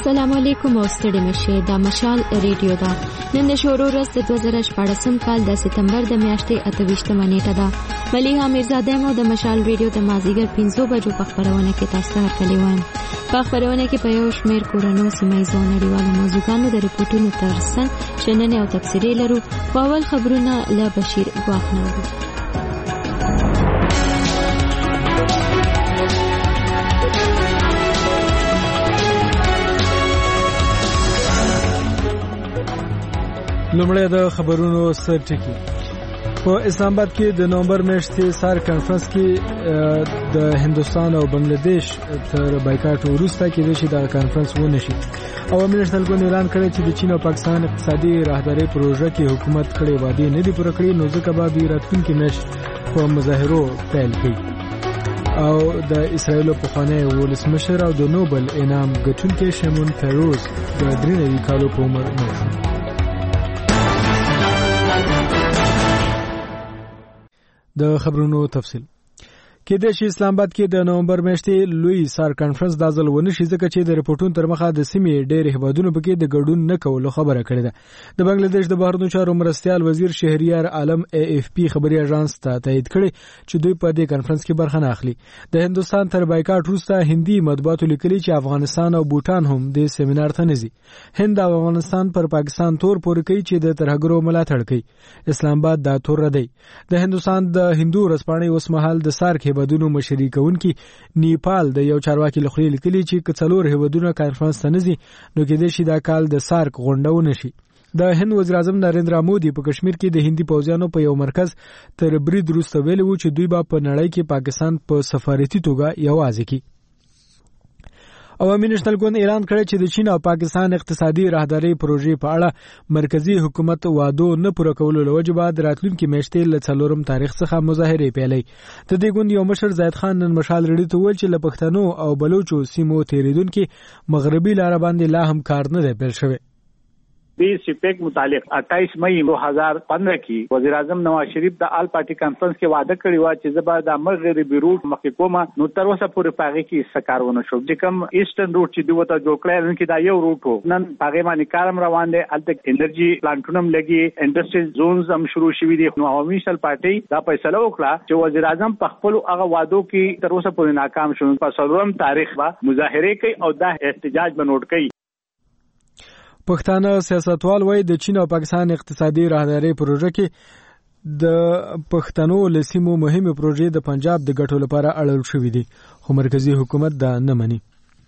السلام علیکم او ستړي مشه د مشال ریډیو دا نن د شورو ورځ د 2014 کال د سپتمبر د میاشتې 28 نیټه ده. ملیحه میرزاده مو د مشال ریډیو د مازیګر 5 بجو په خبرونه کې تاسو ته ورکړی وایم. په خبرونه کې په یو شمېر کورونو سیمایي نړیوالو موضوعاتو د رپورټونو ترڅنګ شننې او تفسیري لرو. په اول خبرونه له بشیر ګواښ نورو. لومړی د خبرونو سر ټکی. په اسلام آباد کې د نومبر میاشتې سار کانفرنس کې د هندستان او بنگلاديش تر بایکاټ وروسته کې د شي د کانفرنس ونشي. عوامي نشنل ګوند اعلان کړی چې د چین او پاکستان اقتصادي راهداري پروژه کې حکومت کړي وعده نه دي پوره کړې، نو ځکه به د راتلونکي میاشت په مظاهرو پیل کړي. او د اسرایل په خانه ولسمشر او د نوبل انعام ګټونکي شمون پیروز د 93 کالو په عمر مړ شو. د خبرونو تفصیل کې د اسلام آباد کې د نومبر میاشتې لوی سار کانفرنس د ځل ونشي ځکه چې د رپورټونو تر مخه د سیمې ډېر هیوادونو پکې د ګډون نه کولو خبره کړې ده. د بنگلاديش د بهرنیو چارو مرستيال وزیر شهریار عالم AFP خبري اژانس ته تایید کړي چې دوی په دې کانفرنس کې برخه نه اخلي. د هندستان تر بایکاټ وروسته هندي مطبوعاتو لیکلي چې افغانستان او بوتان هم د سیمینار ته نزي. هند او افغانستان پر پاکستان تور پورې کوي چې د ترهګرو ملاتړ کوي. اسلام آباد دا تور ردی. د هندستان د هندو رسپانې اوس مهال د سارک هیوادونو مشري کوونکي نیپال د یو چارواکي لخوا لیکلي چې کڅلور هیوادونو کانفرنس ته نزي نو کې د شي دا کال د سارک غونډه ونشي. د هند وزیر اعظم نریندرا مودي په کشمیر کې د هندي پوځیانو په یو مرکز تر برید وروسته ویلي و چې دوی به په نړۍ کې پاکستان په سفارتي توګه یوازې کی. عوامي نشنل ګوند اعلان کړی چې د چین او پاکستان اقتصادي راهداري پروژې په اړه مرکزی حکومت وعده نه پوره کولو له وجې بعد راتلونکي میاشتې له 4 تاریخ څخه مظاهرې پیلې. د دې ګوند یو مشر زید خان نن مشال ریډیو ته ویل چې له پښتنو او بلوچو سیمو تیریدونکو مغربي لار باندې لا هم کار نه دی پیل شوی. بی سپیک متعلق 28 مئی 2015 کی وزیر اعظم نواز شریف د آل پارٹی کانفرنس کې وعده کړی و چې زبر د مغربي روټ مخکې کومه نو تر اوسه پورې پاغي کې سکارونه شو. د کوم ایسټرن روټ چې دوی ته جوړ کړل نن کې دا یو روټ وو. نن پاغي باندې کارم روان دي. الته انرژي پلانټونم لګي، انډستریل زونز هم شروع شوي دي. نو عوامي نشنل پارټي دا فیصله وکړه چې وزیر اعظم په خپل هغه وعدو کې تر اوسه پورې ناکام شو. په 4 تاریخ با مظاهره کوي او دا احتجاج بنوټ کوي. پښتانه سیاستوال وایي د چین او پاکستان اقتصادي راهداري پروژه کې د پښتنو لسیمو مهمه پروژې د پنجاب د ګټو لپاره اړول شوې دي، خو مرکزی حکومت دا نه مني.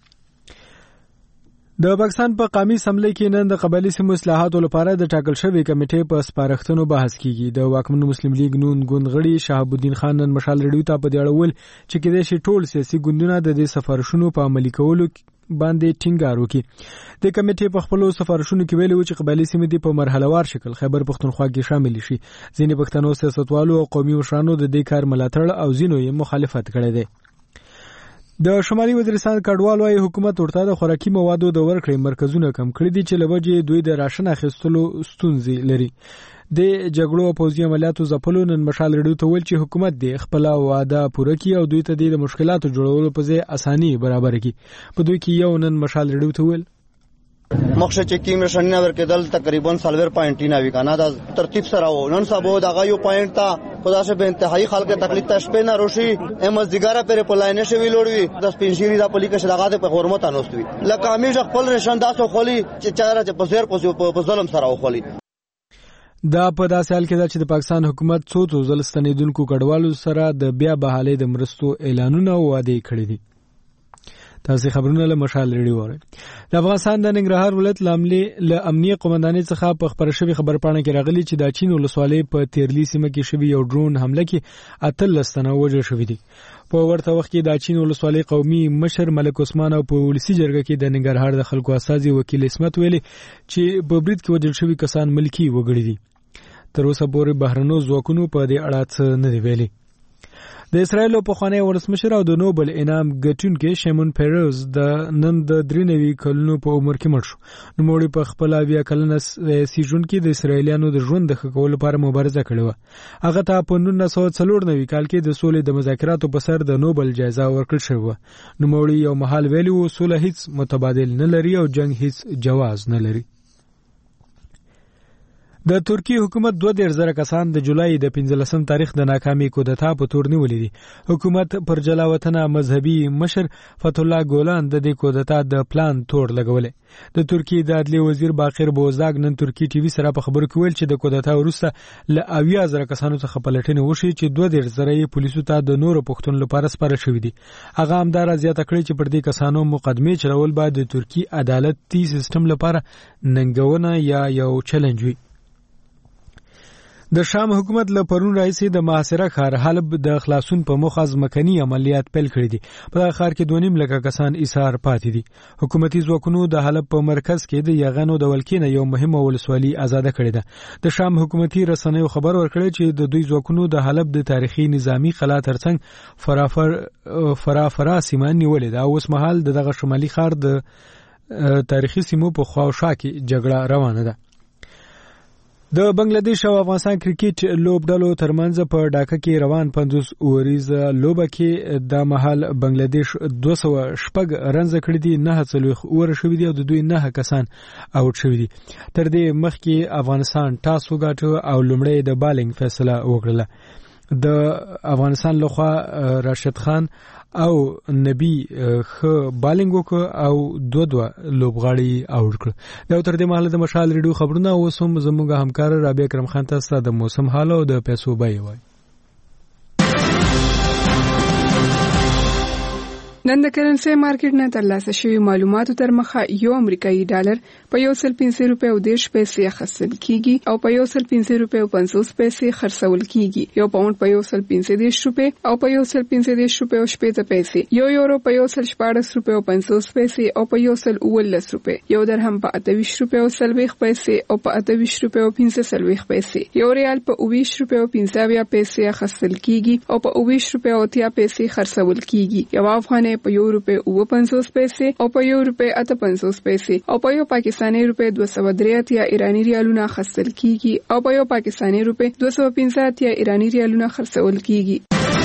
د پاکستان په قومي اسمبلی کې نن د قبایلی سیمو اصلاحاتو لپاره د ټاکل شوی کمیټې په سپارښتنو بحث کیږي. د واکمن مسلم لیگ نون ګوند غړي شهاب الدین خان نن مشال ریډیو ته په دې اړه ویل چې کېدای شي ټول سیاسي ګوندونه د دې سفارښونو په عملي کولو باندې ټینګار وکړي. د کمیټې په خپل سفارښونو کې ویلي و چې قبایلی سیمې د په مرحلهوار شکل خیبر پښتونخوا کې شامل شي. ځینې پښتنو سیاستوالو او قومي مشرانو د دې کار ملاتړ او ځینو یې مخالفت کړی دی. د شمالي وزیرستان کډوال وايي حکومت ورته د خوراکي موادو د ورکړې مرکزونه کم کړی دي چې لوجه دوی د راشن اخیستلو ستونزې لري. د جګړو او پوځي عملیاتو ځپلو نن مشال ریډیو ته ویل چې حکومت د خپل وعده پوره کړي او دوی ته د مشکلاتو جوړولو په ځای اساني برابر کړي. په دوی کې یو نن مشال ریډیو ته ویل مخشه چې کیم رشنه ورکېدل تقریبا 40.9 وکانه دا ترتیب سره و. نن سبا دغه یو پوینټ تا خدا سے به انتهایی خلک تکلیف تشپې نه روشي امز دیګاره پر پلاینه شوی لوړوي د سپینشيري د پلیکه شداغات په حرمت انوستوي لکه همیشه خپل رشن داسو خولي چې چاره په زیر په ظلم سره وخولي. دا په داسې حال کې ده چې د پاکستان حکومت څو ځل ستنیدونکو کډوالو سره د بیا بحالۍ د مرستو اعلانونه او وعده کړې دي. تاسو خبرونه له مشال ریډیو وره. د افغانستان د ننګرهار ولایت له امنیه قومندانۍ څخه په خبر شوی خبرپاڼه کې راغلي چې د چین ولسوالۍ په تیرلی سیمه کې شوی یو ډرون حمله کې 18 تنه وژل شوی دي. په ورته وخت کې د چین ولسوالۍ قومي مشر ملک عثمان او په ولسی جرګه کې د ننګرهار د خلکو اساسي وکیل اسمت ویلي چې په برید کې وژل شوی کسان ملکی وګړي دي. تر اوسه پورې بهرنیو ځواکونو په دې اړه څه نه دی ویلي. د اسرایل په خوانی ولسمشر او د نوبل انعام ګټونکي شیمون پیروز د نن د 93 کلونو په عمر کې مړ شو. نوموړي په خپل بیا کلنه سیزون کې د اسرایلیانو د ژوند د ښه کولو لپاره مبارزه کړې و. هغه ته په 1994 کال کې د سولې د مذاکراتو په سر د نوبل جایزه ورکړل شوه. نوموړي یو مهال ویلي و سوله هیڅ متبادل نه لري او جنگ هیڅ جواز نه لري. د ترکی حکومت 2,000 کسان د جولای د 15 تاریخ د ناکامي کودتا په تور نیولې دي. حکومت پر جلاوطن مذهبي مشر فتح الله ګولان د دې کودتا د پلان تور لګولې. د ترکی د عدلیې وزیر باقر بوزداګ نن ترکی ټي وي سره په خبرو کې ویل چې د کودتا وروسته ل 80,000 کسانو څخه پلټنې وشي چې 2,000 پولیسو ته د نورو پښتون لپاره سپارل شوې دي. هغه همدار زیاته کړې چې پر دې کسانو مقدمه چلول باید د ترکی عدالتي سیستم لپاره ننګونه یا یو چیلنج وي. د شام حکومت له پرون راځي د محاصره ښار حلب د خلاصون په مخ ځمکني عملیات پیل کړي دي. په ښار کې 2.5 لک کسان ایثار پاتې دي. حکومتي ځواکونو د حلب په مرکز کې د یغنو د ولکې یو مهمه ولسوالي آزاد کړې ده. د شام حکومتي رسنیو خبر ورکړی چې د دوی ځواکونو د حلب د تاریخي نظامی قلعه ترڅنګ فرافرا سیمه نیولې ده. اوس مهال دغه شمالي ښار د تاریخي سیمو په خواوشا کې جګړه روانه ده. د بنگلاديش او افغانستان کرکټ لوبډلو ترمنځ په ډاکا کې روان 50 اوریزه لوبه کې د محل بنگلاديش 200 شپږ رنز کړی دي. 9 اور شوې دي او د دوی 9 کسان اوټ شوې دي. تر دې مخکې افغانستان ټاس وګاټه او لومړی د بالینګ فیصله وکړه. د افغانستان لخوا راشد خان او نبی خ بالینګ وکړ او 2 لوبغاړي اوټ کړ. دا تر دې مهاله د مشال ریډیو خبرونه اوس هم زموږ همکار رابعه کرم خان تاسو د موسم حال او د پیسو بای وای. نن د کرنسي مارکیټ نه ترلاسه شوی معلوماتو تر مخه یو امریکایي ډالر په 1.5 روپیو 10 پیسې اخیستل کیږي او په 1.5 روپیو 50 پیسې خرڅول کیږي. یو پاوند په 1.5 روپیو او په 1.5 روپیو 70 پیسې. یو یورو په 1.14 روپیو 50 پیسې او په 1.19 روپیو. یو درهم په 28 روپیو 30 پیسې او په 28 روپیو 15 پیسې. یو ریال په 20 روپیو 15 پیسې اخیستل کیږي او په 20 روپیو 30 پیسې خرڅول کیږي. یو افغاني په 1 روپیه 50 پیسې او په 1 روپیه 58 پیسې او په 1 پاکستاني روپیه 203 یا ایرانی ریالونه خرڅول کیږي او په 1 پاکستاني روپیه 250 یا ایرانی ریالونه خرڅول کیږي.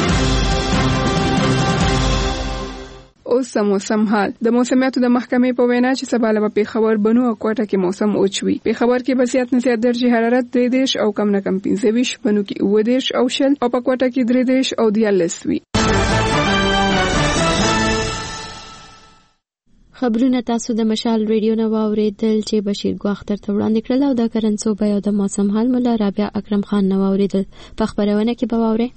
اوس موسم حال. د موسمیاتو د محکمې په وینا چې سبا له پیښور بنو او کوټه کې موسم اوچوي. پیښور کې به زیات نه زیات درجه حرارت 3 او کم نه کم 15 بنو کې 9 او شل او په کوټه کې 3 او 14 وي. خبرونه تاسو د مشال ریډیو نو اوریدل چې بشیر ګواختر ته وړاندې کړل او د کرنسو بیا د موسم حال مولا رابعه اکرم خان نو اوریدل. په خبرونه کې به واوري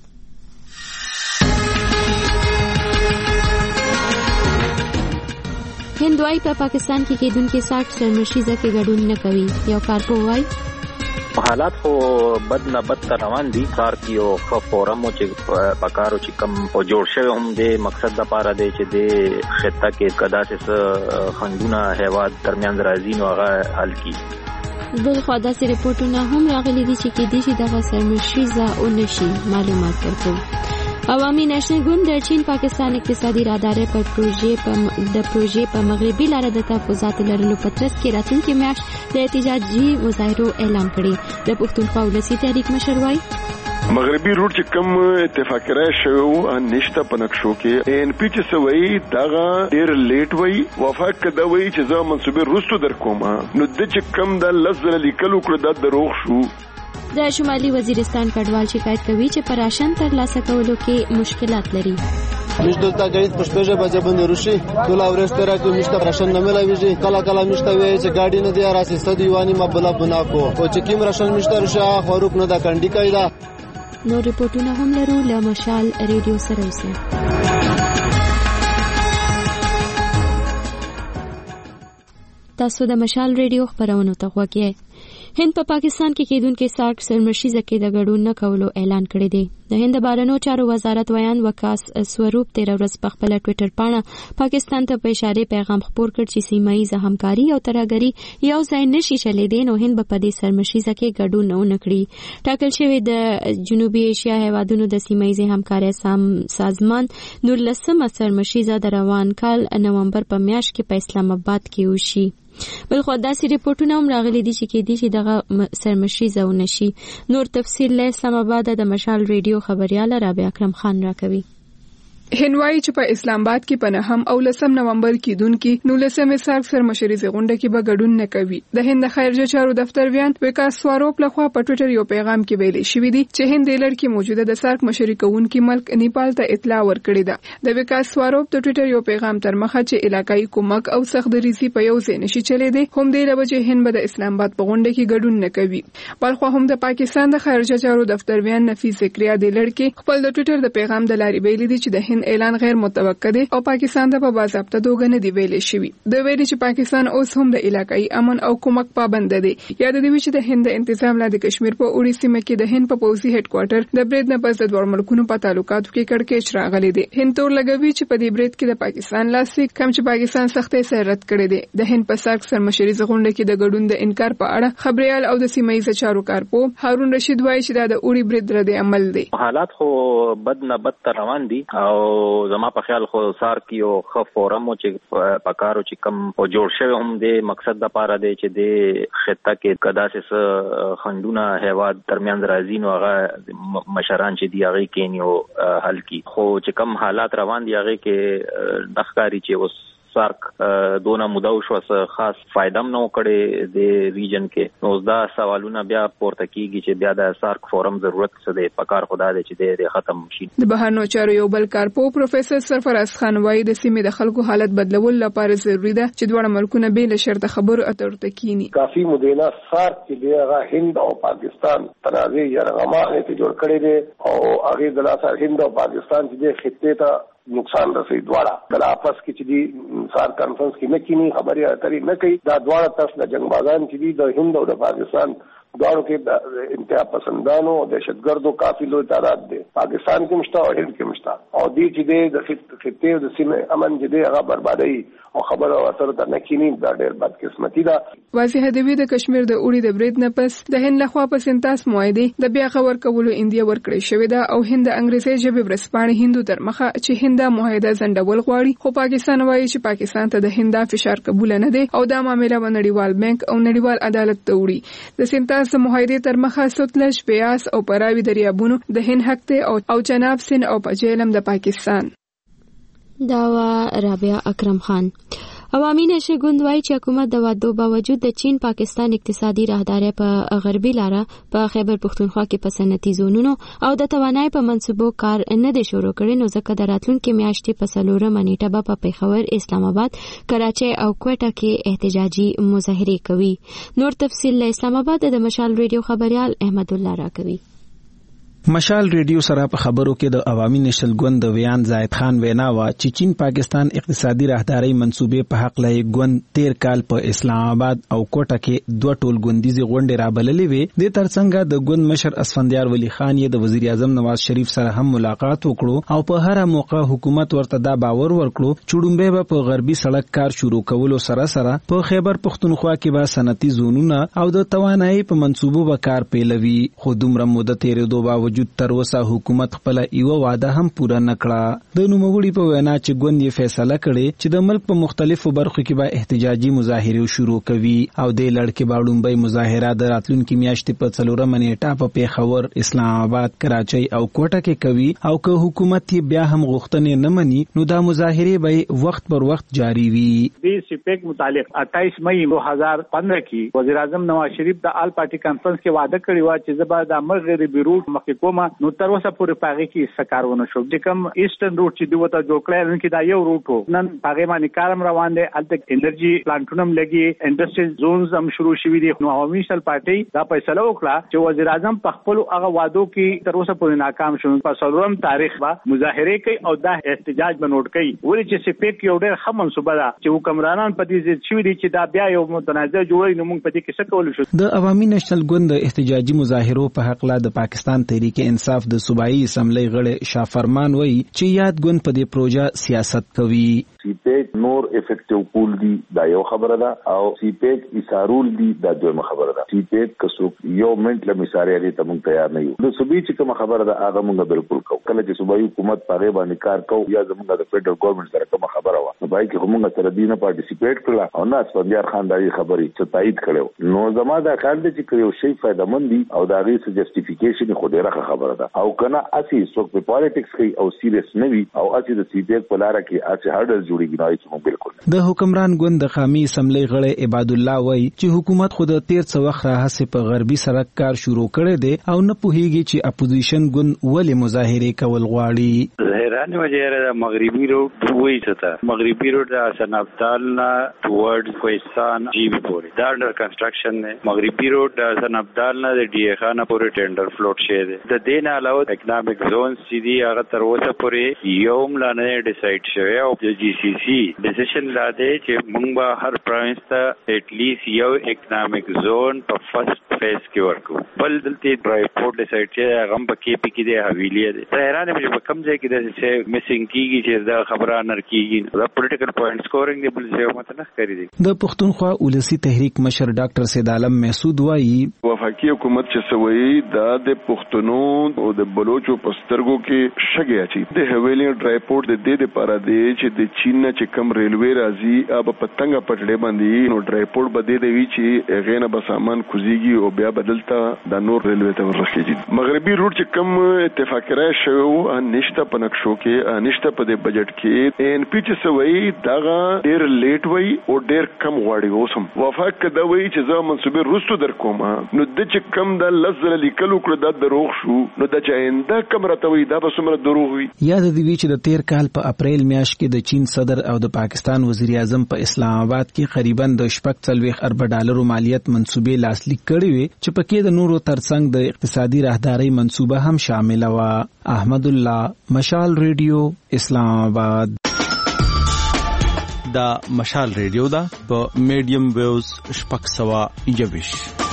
هندوای په پاکستان کې کېدونکو ساټ سرمشيزه کې ګډون نه کوي. یو کارپوای حالات خو بد نه بد روان دي. کار کیو خو فورم چې پکارو چې کم په جوړ شوی هم د مقصد د پاره دی چې د خطه کې کدا څه خندونه هیواد درمیان راځي نو هغه حل کی. بل خو داسې ریپورتونه هم راغلي دي چې کې دي دغه سرمشيزه او نشي معلومات ورکړي. عوامي نېشنل ګوند د چین پاکستان اقتصادي رادارې پر پروژې په مغربي لاره د تحفظات لرلو په ترڅ کې راتلونکي میاشت د احتجاجي مظاهرو اعلان کړی. د پښتونخوا ولسي تحریک مشر وایي مغربي روټ چې کوم اتفاق راځي شو نشته پنکشو کې ان پی چې سوي داغه ډیر لیټ وای وفاق کده وای چې زه منسوبه روستو در کومه نو د چې کوم د لزل لیکلو کړ د دروغ شو. د شمالي وزیرستان کډوال شکایت کوي چې پر راشن ترلاسه کولو کې مشکلات لري. مش دلته غریب پښپېژه بجې باندې روشي ټول اورسته راکو مشته راشن نه ملويږي کله کله مشته وي چې گاډي نه دی راسي سديواني مبلا بنا کو او چې کیم راشن مشته روشا خروق نه دا کنډي کایدا. نو ریپورتونه هم لرو له مشال ریډیو سره اوسه. تاسو د مشال ریډیو خبرونه ته غوږی هند په پاکستان کې کېدونکو سارک سرمشیزه کې د ګډون نه کولو اعلان کړی دی. د هند بهرنیو چارو وزارت ویان وکاس سوروپ تیر ورځ په خپل ټوئیټر باندې پاکستان ته په اشاره پیغام خپور کړ چې سیمه ییزه همکاري او ترهګري یو ځای نشي چلیدای، نو هند په دې سرمشیزه کې ګډون نه کړي. ټاکل شوی د جنوبي ایشیا هیوادونو د سیمه ییزه همکاري سازمان 19 سرمشیزه د روان کال نومبر په میاشت کې په اسلام آباد کې وشي. بلخو داسې ریپورتونه هم راغلي دي چې کېدای شي دغه سرمشیزه ونشي. نور تفصیل له اسلام آباد د مشال ریډیو خبريال رابعه اکرم خان راکوي. هندوای چې په اسلام آباد کې په 9 او 10 نومبر کې دونکو 19 سارک سرمشریزه غونډه کې به ګډون نه کوي. د هند خارجه چارو دفتر ویان وکاس سواروپ لخوا په ټوئیټر یو پیغام کې ویلي شوی دی چې هند د لړ کې موجوده د سارک مشري کوونکي ملک نیپال ته اطلاع ورکړې ده. د وکاس سواروپ د ټوئیټر یو پیغام تر مخه چې علاقائی کومک او سختدریزي په یو ځای نشي چلیدي، هم د لوجه هند به د اسلام آباد په غونډه کې ګډون نه کوي. بلخو هم د پاکستان د خارجه چارو دفتر ویان نفیس زکریا د لړ کې خپل د ټوئیټر د پیغام د لارې ویلي دي چې د اعلان غیر متوقع دی او پاکستان ته په باضابطه توګه نه دی ویلې شوی. د ویلي چې پاکستان اوس هم د علاقائی امن او کومک پابند دی. یاد دی چې د هند انتظام لا د کشمیر په اوړي سیمه کې د هند په پوځي هډ کوارټر د برید نه پس د دوه ملکونو په تعلقاتو کې کړکېچ راغلی دی. هند تور لګوي چې په دې برید کې د پاکستان لاسلیک کم چې پاکستان سختې سره رد کړی دی. د هند په سارک سرمشریزه غونډه کې د ګډون د انکار په اړه خبريال او د سیمه ییزه چارو کارپو هارون رشید وایي چې دا د اوړي برید رد عمل دی. حالات خو بد نه بد روان دي او زما په خیال خو سار کیو خ فورم چې پکارو چې کم او جوړ شوی هم د مقصد د پاره دی چې د خطه کې کداسې خندونه هیواد ترمیان راځي نو هغه مشران چې دی هغه کې نیو حل کی خو چې کم حالات روان دی هغه کې دښکاری چې اوس سارک دونه موده شو خاص فائدم نه وکړي د ریجن کې. نو دا سوالونه بیا پورته کیږي چې بیا د سارک فورم ضرورت څه دی پکار خدا دی چې د ختم شي. د بهرنیو چارو یو بل کارپو پروفیسور سرفراز خان وایي د سیمې د خلکو حالت بدلول لپاره ضروری ده چې دواړه ملکونه به له شرط خبرو اترو تکینی. کافی مدینه سارک کې دغه هند او پاکستان تنازع یرغمانه ته جوړ کړي دي او هغه د لاسه هند او پاکستان چې خطه ته نقصان رسي دواړه د اپس کې چې دي سار کانفرنس کې نه کینی خبري اترې نه کوي. دا دواړه تاسو د جنگبازان چې دي د هند او د پاکستان دواړو کې د انتها پسندانو او دهشتګردو کافي لوی تعداد دی. پاکستان کې مشته او هند کې مشته او دې چې د خطې او د سیمې امن چې دی هغه بربادي او خبره اتر د نه کینی دا ډېر بد قسمتي ده. واضح دی د کشمیر د اوړي د برید نه پس د هند لخوا په سنتاس معاهده د بیا خبر کولو انډیا ورکړی شوې ده او هند انګریزي ژبه ورسپانې هندو تر مخه چې هند معاهده زندول غواړي خو پاکستان وایي چې پاکستان ته د هند فشار قبول نه دی او دا معاملې په نړیوال بانک او نړیوال عدالت ته وړي. د سنتاس معاهده تر مخه سوتلش بیاس او پراوی دریابونو د هند حق ته او جناب سین او پجیلم د پاکستان. داوا رابعه اکرم خان. عوامي نشه ګوند وایي چې حکومت د وعدو باوجود د چین پاکستان اقتصادي راهداري په غربي لاره په خیبر پختونخوا کې په صنعتي زونونو او د توانایي په منصوبو کار نه دی شروع کړی، نو ځکه د راتلونکي میاشتې په 4 نیټه په پیښور، اسلام آباد، کراچۍ او کوټه کې احتجاجي مظاهره کوي. نور تفصیل له اسلام آباد د مشال ریډیو خبريال احمد الله راکوي. مشال ریډیو سره په خبرو کې د عوامي نشل ګوند د ویان زاید خان وینا وا چې چین پاکستان اقتصادي راهداري منصوبې په حق لای ګوند 13 کال په اسلام آباد او کوټه کې دوه ټول ګوندیزي غونډې را بللې وي. د ترڅنګ د ګوند مشر اسفندیار ولی خان یې د وزیر اعظم نواز شریف سره هم ملاقات وکړو او په هر موقع حکومت ورته دا باور ورکړو چې ډومبه په غربي سړک کار شروع کولو سره سره په خیبر پختونخوا کې به صنعتي زونونه او د توانایي په منصوبو به کار پیلوي. خو دومره مدته تیرېدو باوجود تر اوسه حکومت خپل یو وعده هم پوره نکړه. د نوموړي په وینا چې ګوند یې فیصله کړې چې د ملک په مختلفو برخو کې به احتجاجي مظاهره شروع کوي او د لړ کې باړومبي مظاهره د راتلونکي میاشتې په 4 نیټه په پیښور، اسلام آباد، کراچۍ او کوټه کې کوي او که حکومت یې بیا هم غوښتنې نه مني نو دا مظاهره به وخت پر وخت جاری وي. د سپیک متعلق 28 مئی 2015 کې وزیر اعظم نواز شریف د آل پارټي کانفرنس کې وعده کړی و چې زبر د امر غیر بیروت مخکې کومه نو تر اوسه پورې پاغي کې سکارونه شو چې کوم ایسټرن روټ چې دوته جوړ کړل نن کې دا یو روټ وو نن هغه باندې کارم روان دي الته انرژي پلانټونم لګي انډستریل زونز هم شروع شوي دي نو عوامي نېشنل پارټي دا فیصله وکړه چې وزیر اعظم په خپل هغه وعدو کې تر اوسه پورې ناکام شو په څلورم تاریخ با مظاهره کوي او دا احتجاج بنوټ کوي ولې چې سپیک یو ډېر ښه منصوبه ده چې حکمرانان په دې ځای شوي دي چې دا بیا یو متنازع جوړوي نو موږ په دې کې څه کولای شو. د عوامي نېشنل ګوند د احتجاجي مظاهرو په حق لا د پاکستان تحریک انصاف د صوبایي اسمبلی غړي شاه فرمان وایي چې یاد ګوند په دې پروژه سیاست کوي. سیپیک نور افیکټیو پول دی دا یو خبره ده او سیپیک ایثارول دی دا دویمه خبره ده. سیپیک کسو یو منټ له مثالي لري ته موږ تیار نه یو. د صوبې چې کوم خبره ده هغه موږ بالکل کوو. کله چې صوبایي حکومت پاره باندې کار کوو یا زموږ د فدرل ګورنمنت سره کوم خبره و نو باید چې موږ سره دینه پارټیسیپیټ کړل او نه اسفندیار خان دایي خبري چې تایید کړو نو زما دا کار دي چې یو شی فائدمن دي او دا غي جسټیفیکیشن خو ډیره خبره ده او کنه اسی څوک په پالیټکس کې او سیریس نه وي او اسی د سیپیک په لار کې اسی هارډل جوړیږي نو چې موږ بالکل د حکمران ګوند د قومي اسمبلی غړي عباد الله وایي چې حکومت خود تیر څو وخت راهسه په غربي سړک کار شروع کړی دی او نه پوهیږي چې اپوزیشن ګوند ولې مظاهره کول غواړي. حیران وجه د مغربي روډ وایي ته مغربي روډ د حسن ابدال نه ټورډز کوهستان جی بي پورې دا انډر کنسټرکشن دی. مغربي روډ د حسن ابدال نه د ډي ای خان پورې ټینډر فلوټ شوی دی. د دې نه علاوه اکنامک زون سي دي هغه تر اوسه پورې یوم لا نه ډیسایډ شوی او د جی سی سی ډیسیژن لا دی چې موږ به هر پروینس ته اټ لیست یو اکنامک زون په فرست فیز کې ورکو. بل دلته ریپورت ډیسایډ چې هغه په کې پی کې د حویلی دی. حیران یم چې په کوم ځای کې د میسینګ کیږي چې دا خبره نه کیږي. دا پولیټیکل پوینټ سکورینګ دی بل ځای ماته نه ښکاري دي. د پښتونخوا ولسی تحریک مشر ډاکټر سید عالم محسود وایي وفاقي حکومت چې سوي دا د پښتنو او د بلوچو پسترګو کې شګي اچي د حویلی ریپورت د دې لپاره دی چې د چین نه چې کم ریلوی راځي اب پتنګ پټړې باندې نو ریپورت بده دی چې غینه به سامان کوزيږي او بیا بدلتا د نور ریلوی ته ورخیږي. مغربي روټ چې کم اتفاق راځي شو نشته په نقشو کې نشته په د بجټ کې ان پی چې سوي دا ډیر لیټ وای او ډیر کم غواړي اوسم وفاق کده وای چې زه منسوبه روستو در کوم نو د چې کم د لزل لیکلو کړ د دروغ شو نو د چاینده کم راتوي دا به څومره دروغ وي. یاد دی چې د 13 کال په اپریل میاشت کې د چین صدر او د پاکستان وزیر اعظم په اسلام آباد کې قریبا د $40 ارب مالیت منصوبې لاسلیک کړې وي چې پکې د نورو ترڅنګ د اقتصادي راهداري منصوبه هم شامل و. احمد الله مشال ریډیو اسلام آباد. دا مشال ریډیو دا په میډیم ویوز شپږ سوه یویش.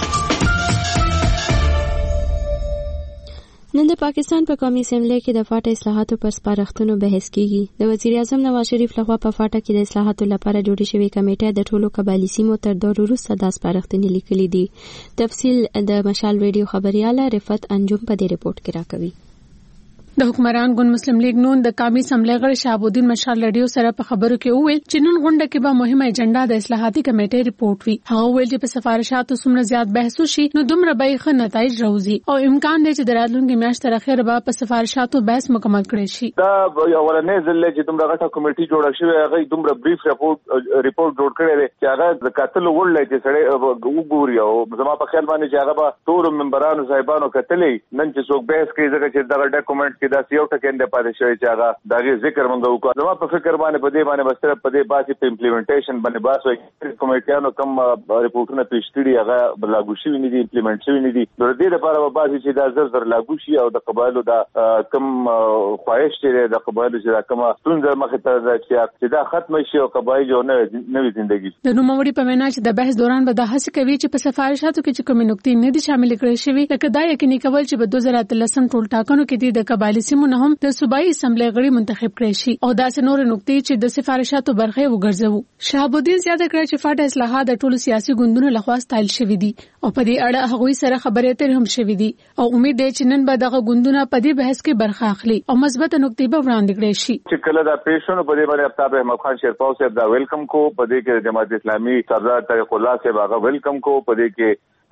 نن د پاکستان په قومي اسمبلی کې د فاټا اصلاحاتو پر سپارښتنو بحث کیږي. د وزیر اعظم نواز شریف لخوا په فاټا کې د اصلاحاتو لپاره جوړې شوې کمیټه د ټولو قبایلي سیمو تر دور وروسته د سپارښتنې لیکلي دي. تفصیل د مشال ریډیو خبرياله رفعت انجم په دې ریپورت کې راکوي. د حکمران ګوند مسلم لیگ نون د قومي اسمبلی غړي شهاب الدین مشال ریډیو سره په خبرو کې وویل چې نن غونډه کې به مهمه ایجنډا د اصلاحاتي کمیټې ریپورت وي. هغه ویل چې په سفارشاتو څومره زیات بحث وشي نو دومره به ښه نتایج راوځي او امکان دی چې د راتلونکي میاشتې تر اخره به په سفارشاتو بحث مکمل کړي شي. دا اولنې ځل چې دومره غټه کمیټه جوړه شوې هغه دومره بریف ریپورت جوړ کړی دی چې هغه د قاتل وړل چې سړی وګوري او زما په خیال باندې چې هغه به ټول ممبرانو صاحبانو کتلې نن چې څوک بحث کوي ځکه چې دا ډاکومنټ کې دا یو ټکی نه پاتې شوی چې هغه دغه ذکر مونږ وکړو. زما په فکر باندې په دې باندې بستر په دې باسي په امپلیمنټیشن باندې باسي کمیټیانو کوم ریپورتونه پیش کړي هغه لاګو شوی نه دي امپلیمنټ شوی نه دي. د دې لپاره به باسي چې دا زر لاګو شي او د قبایلو دا کم خواهش چې د قبایلو چې کوم ستونزه مخې ته چې دا ختم شي او قبایل یو نوې ژوندۍ. د نوموړي په وینا چې د بحث دوران به د هڅه کوي چې په سفارشاتو کې کومې نقطې نه دي شامل کړي شوی لکه دا یقیني کول چې په 2013 ټول ټاکنو کې د قبایلي سیمو نه هم د صوبایي اسمبلی غړي منتخب کړي شي او داسې نور نقطې چې د سفارشاتو برخه وګرځوو. شهاب الدین زیاته کړه چې فاټا اصلاحات د ټولو سیاسي ګوندونو لخوا ستایل شوی دي او په دې اړه هغوی سره خبرې اترې هم شوی دي او امید دی چې نن به دغه ګوندونه په دې بحث کې برخه اخلي او مثبت نقطې به وړاندې کړي شي. چې کله دا پیښونه په دې باندې افتاب احمد خان شیرپاو صاحب دا ویلکم کو په دې کې جماعت اسلامي سردار طارق الله صاحب هغه ویلکم کو په دې کې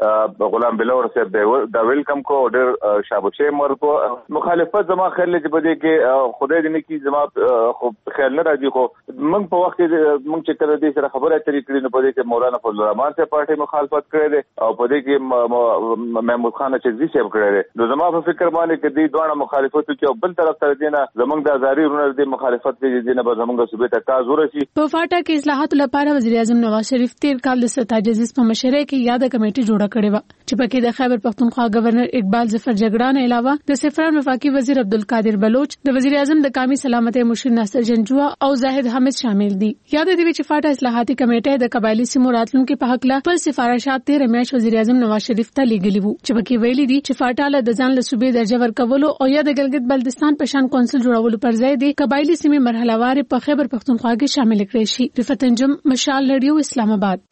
غلام بلور صاحب دا ویلکم کو ډېر شاباشه مرکو مخالفت زما خیال چې بده کې خدای دې نه کی زما خو خیال نه راځي خو موږ په وخت کې موږ چې کړه دې سره خبره اترې کړې نو بده کې مولانا فضل الرحمن صاحب پارټي مخالفت کړې ده او بده کې محمود خان چغزي صاحب کړې ده نو زما په فکر باندې کې دې دوه مخالفت کې بل طرف ته دې نه زمونږ د ازاري رونه دې مخالفت کې دې نه به زمونږ صوبې ته کاز ورسي په فاټا کې اصلاحات لپاره وزیر اعظم نواز شریف تیر کال د ستاجزیز په مشرۍ کې یاده کمیټه جوړه کړې و چې پکې د خیبر پختونخوا گورنر اقبال ظفر جګړه نه علاوه د سفران وفاقي وزیر عبدالقادر بلوچ د وزیر اعظم د قومي سلامتۍ مشیر ناصر جنجوا او زاهد حامد شامل دي. یاد دي چې فاټا اصلاحاتي کمیټه د قبایلی سیمو راتلونکو په حق لا خپل سفارشات 13 میاشت وزیر اعظم نواز شریف ته لیږلي وو چې پکې ویلي دي چې فاټا له د ځان له صوبې درجه ورکولو او یا د ګلګت بلتستان په شان کونسل جوړولو پر ځای دي قبایلی سیمې مرحله وار په خیبر پختونخوا کې شامل کړي شي. رفعت انجم، مشال رادیو، اسلام آباد.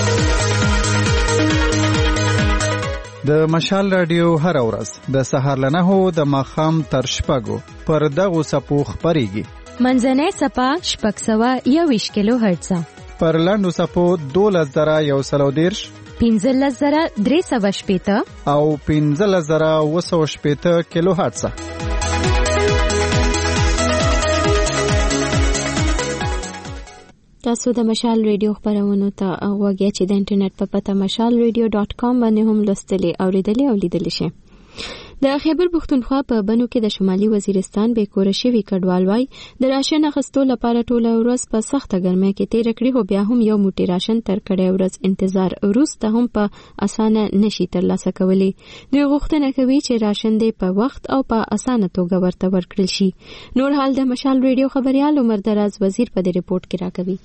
د مشال رادیو هر ورځ د سهار له 9 د ماښام تر 6 پر دغو څپو خپرېږي. منځنۍ څپه 621 کیلو هرتز، پر لاندو څپو 12130، 15380 او 15280 کیلو هرتز. تاسو د مشال ریډیو خبرونو ته غوږی چې د انټرنیټ په پته mashalradio.com باندې هم لوستلی او لیدلی شئ. د خیبر پختونخوا په بنو کې د شمالي وزیرستان به کور شوی کډوال وای د راشن اخستو لپاره ټوله ورځ په سخته ګرمۍ کې تیر کړی، هو بیا هم یو موټی راشن تر کړي ورځ انتظار وروسته هم په اسانه نشي ترلاسه کولی. دوی غوښتنه کوي چې راشن دې په وخت او په اسانه توګه ورته ورکړل شي. نور حال د مشال ریډیو خبريال عمر دراز وزیر په دې ریپورت کې راکوي.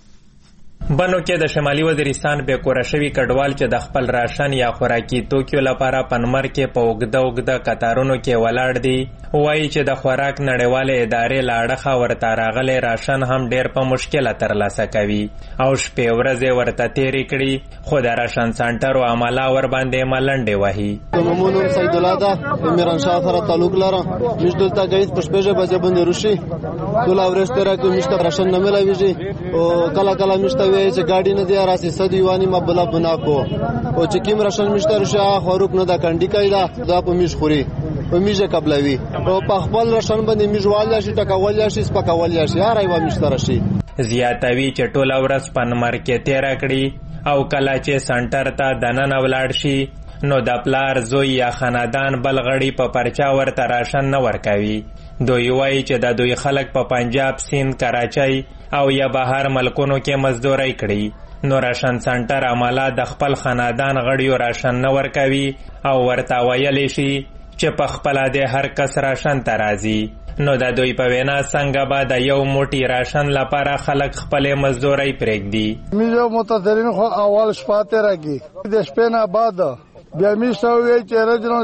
بنو کې د شمالي وزیرستان به کورشوي کډوال چې د خپل راشن یا خوراکي توکیو لپاره پنمر کې په اوږده قطارونو کې ولاړ دي، وایي چې د خوراک نړیواله ادارې لاړخه ورته راغلي راشن هم ډېر په مشکله ترلاسه کوي او شپې ورځې ورته تیرې کړي، خو د راشن سنټرو عمله ور باندې ملنډې وهي. ممنون سید الله دا میران شاه سره تعلق لرم، مش دلته گایز پشپېژه بځه باندې روشي ټول اورشته راکو مشته راشن نه ملويږي او کله مشته وی چې ګاډي نه دی راسي سدیوانی مبلا بنا کو او چې کیم راشن مشته رشه خوروک نه دا کنډی کایدا دا په میش خوري او میجه قبلوي او په خپل راشن باندې میجوال شي ټکول شي سپکول شي هر ایوا مشته رشي زیاتوي چې ټول ورځ پنمر کې تیر کړي او کله چې سنټر ته دننه ولاړ شي نو د پلار زوی یا خاندان بلغړی په پرچا ورته راشن نه ورکوي. دوی وایي چې د دوی خلک په پنجاب، سیند، کراچۍ او یا بهر ملکونو کې مزدوري کړي، نو راشن سنټر عمله د خپل خاندان غړیو راشن نه ورکوي او ورته ویلی شي چې په خپله د هر کس راشن ته راځي. نو د دوی په وینا څنګه به د یو موټی راشن لپاره خلک خپلې مزدوري پرېږدي. میزو متظرین خو اول شپه تېرېږي، د شپې نه بعد بیا میسته وی چې رجنل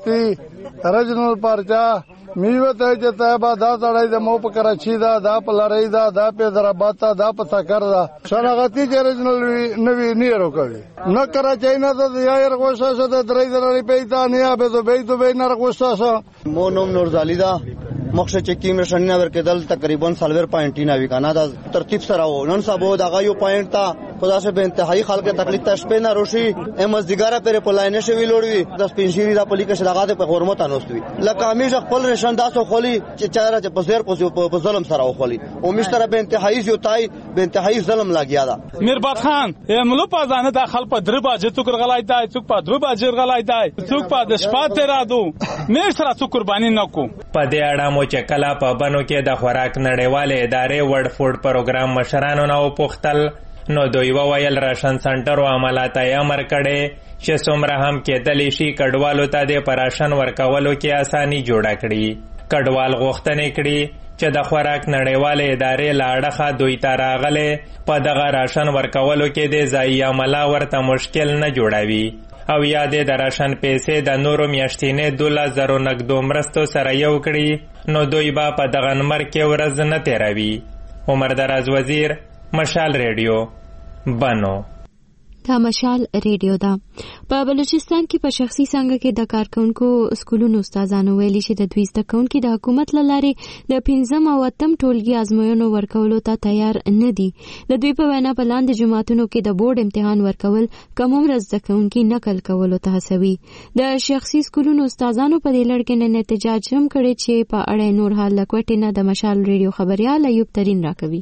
شناختی رجنل پرچا میوه ته چې تابا دا سړی د مو په کراچي دا په لړۍ دا په حیدرآباد دا په سکر دا شناختی چې رجنل نوی نیرو کوي نه کراچي نه د یایر غوښه شو د درې درې پیدا نه به دوبه نه غوښه مو نوم نورزالی دا مخشه چې کیم رشنه ورکېدل تقریبا 0.9 وکانا دا ترتیب سره و نن سبا دا یو پوینټ تا خدا سے به انتهایی خلک تکلیف ته شپې نه روشي امز دیګاره پر پلاینه شوی لوړوي د سپینشيري د پولیکه شداغات په حرمت انوستوي لکه همیش خپل رشن داسو خولي چې چاره چې په زیر په ظلم سره خولي او مشتره به انتهایی یو تای به انتهایی ظلم لاګیا دا میربات خان ملو پازانه د خپل په دربا چې څوک غلای دی څوک په دربا جیر غلای دی څوک په د شپات رادو مې سره څوک قرباني نکو. په دې اړه مو چې کله په بنو کې د خوراک نړیواله ادارې ورډ فوډ پروګرام مشرانو نه وپوښتل نو دوی وویل راشن سنټرو عملات یې امر کړي چې څومره هم کېدلی شي کډوالو ته د پراشن ورکولو کې اساني جوړه کړي. کډوال غوښتنې کړي چې د خوراک نړیواله ادارې لاړخه دوی ته راغلي په دغه راشن ورکولو کې د ځایي عمله ورته مشکل نه جوړوي او یا د راشن پیسې د نورو میاشتینې 12,000 نقدو مرستو سره یو کړي نو دوی به په دغه نمبر کې ورځ نه تیروي. عمر دراز وزیر، مشال ریډیو، بنو. دا مشال ریډیو ده. په بلوچستان کې په شخصي څنګه کې د کارکونکو سکولونو استادانو ویلي چې د دوی زده کوونکي د حکومت له لارې د 5م او 8م ټولګي ازموینو ورکولو ته تیار نه دي. د دوی په وینا په لاندې جماعتونو کې د بورډ امتحان ورکول کم عمر زده کوونکي نقل کولو ته هڅوي. د شخصي سکولونو استادانو په دې لړ کې نن احتجاج هم کړی چې په اړه نور حال لکوټې نه د مشال ریډیو خبريال ایوب ترين راکوي.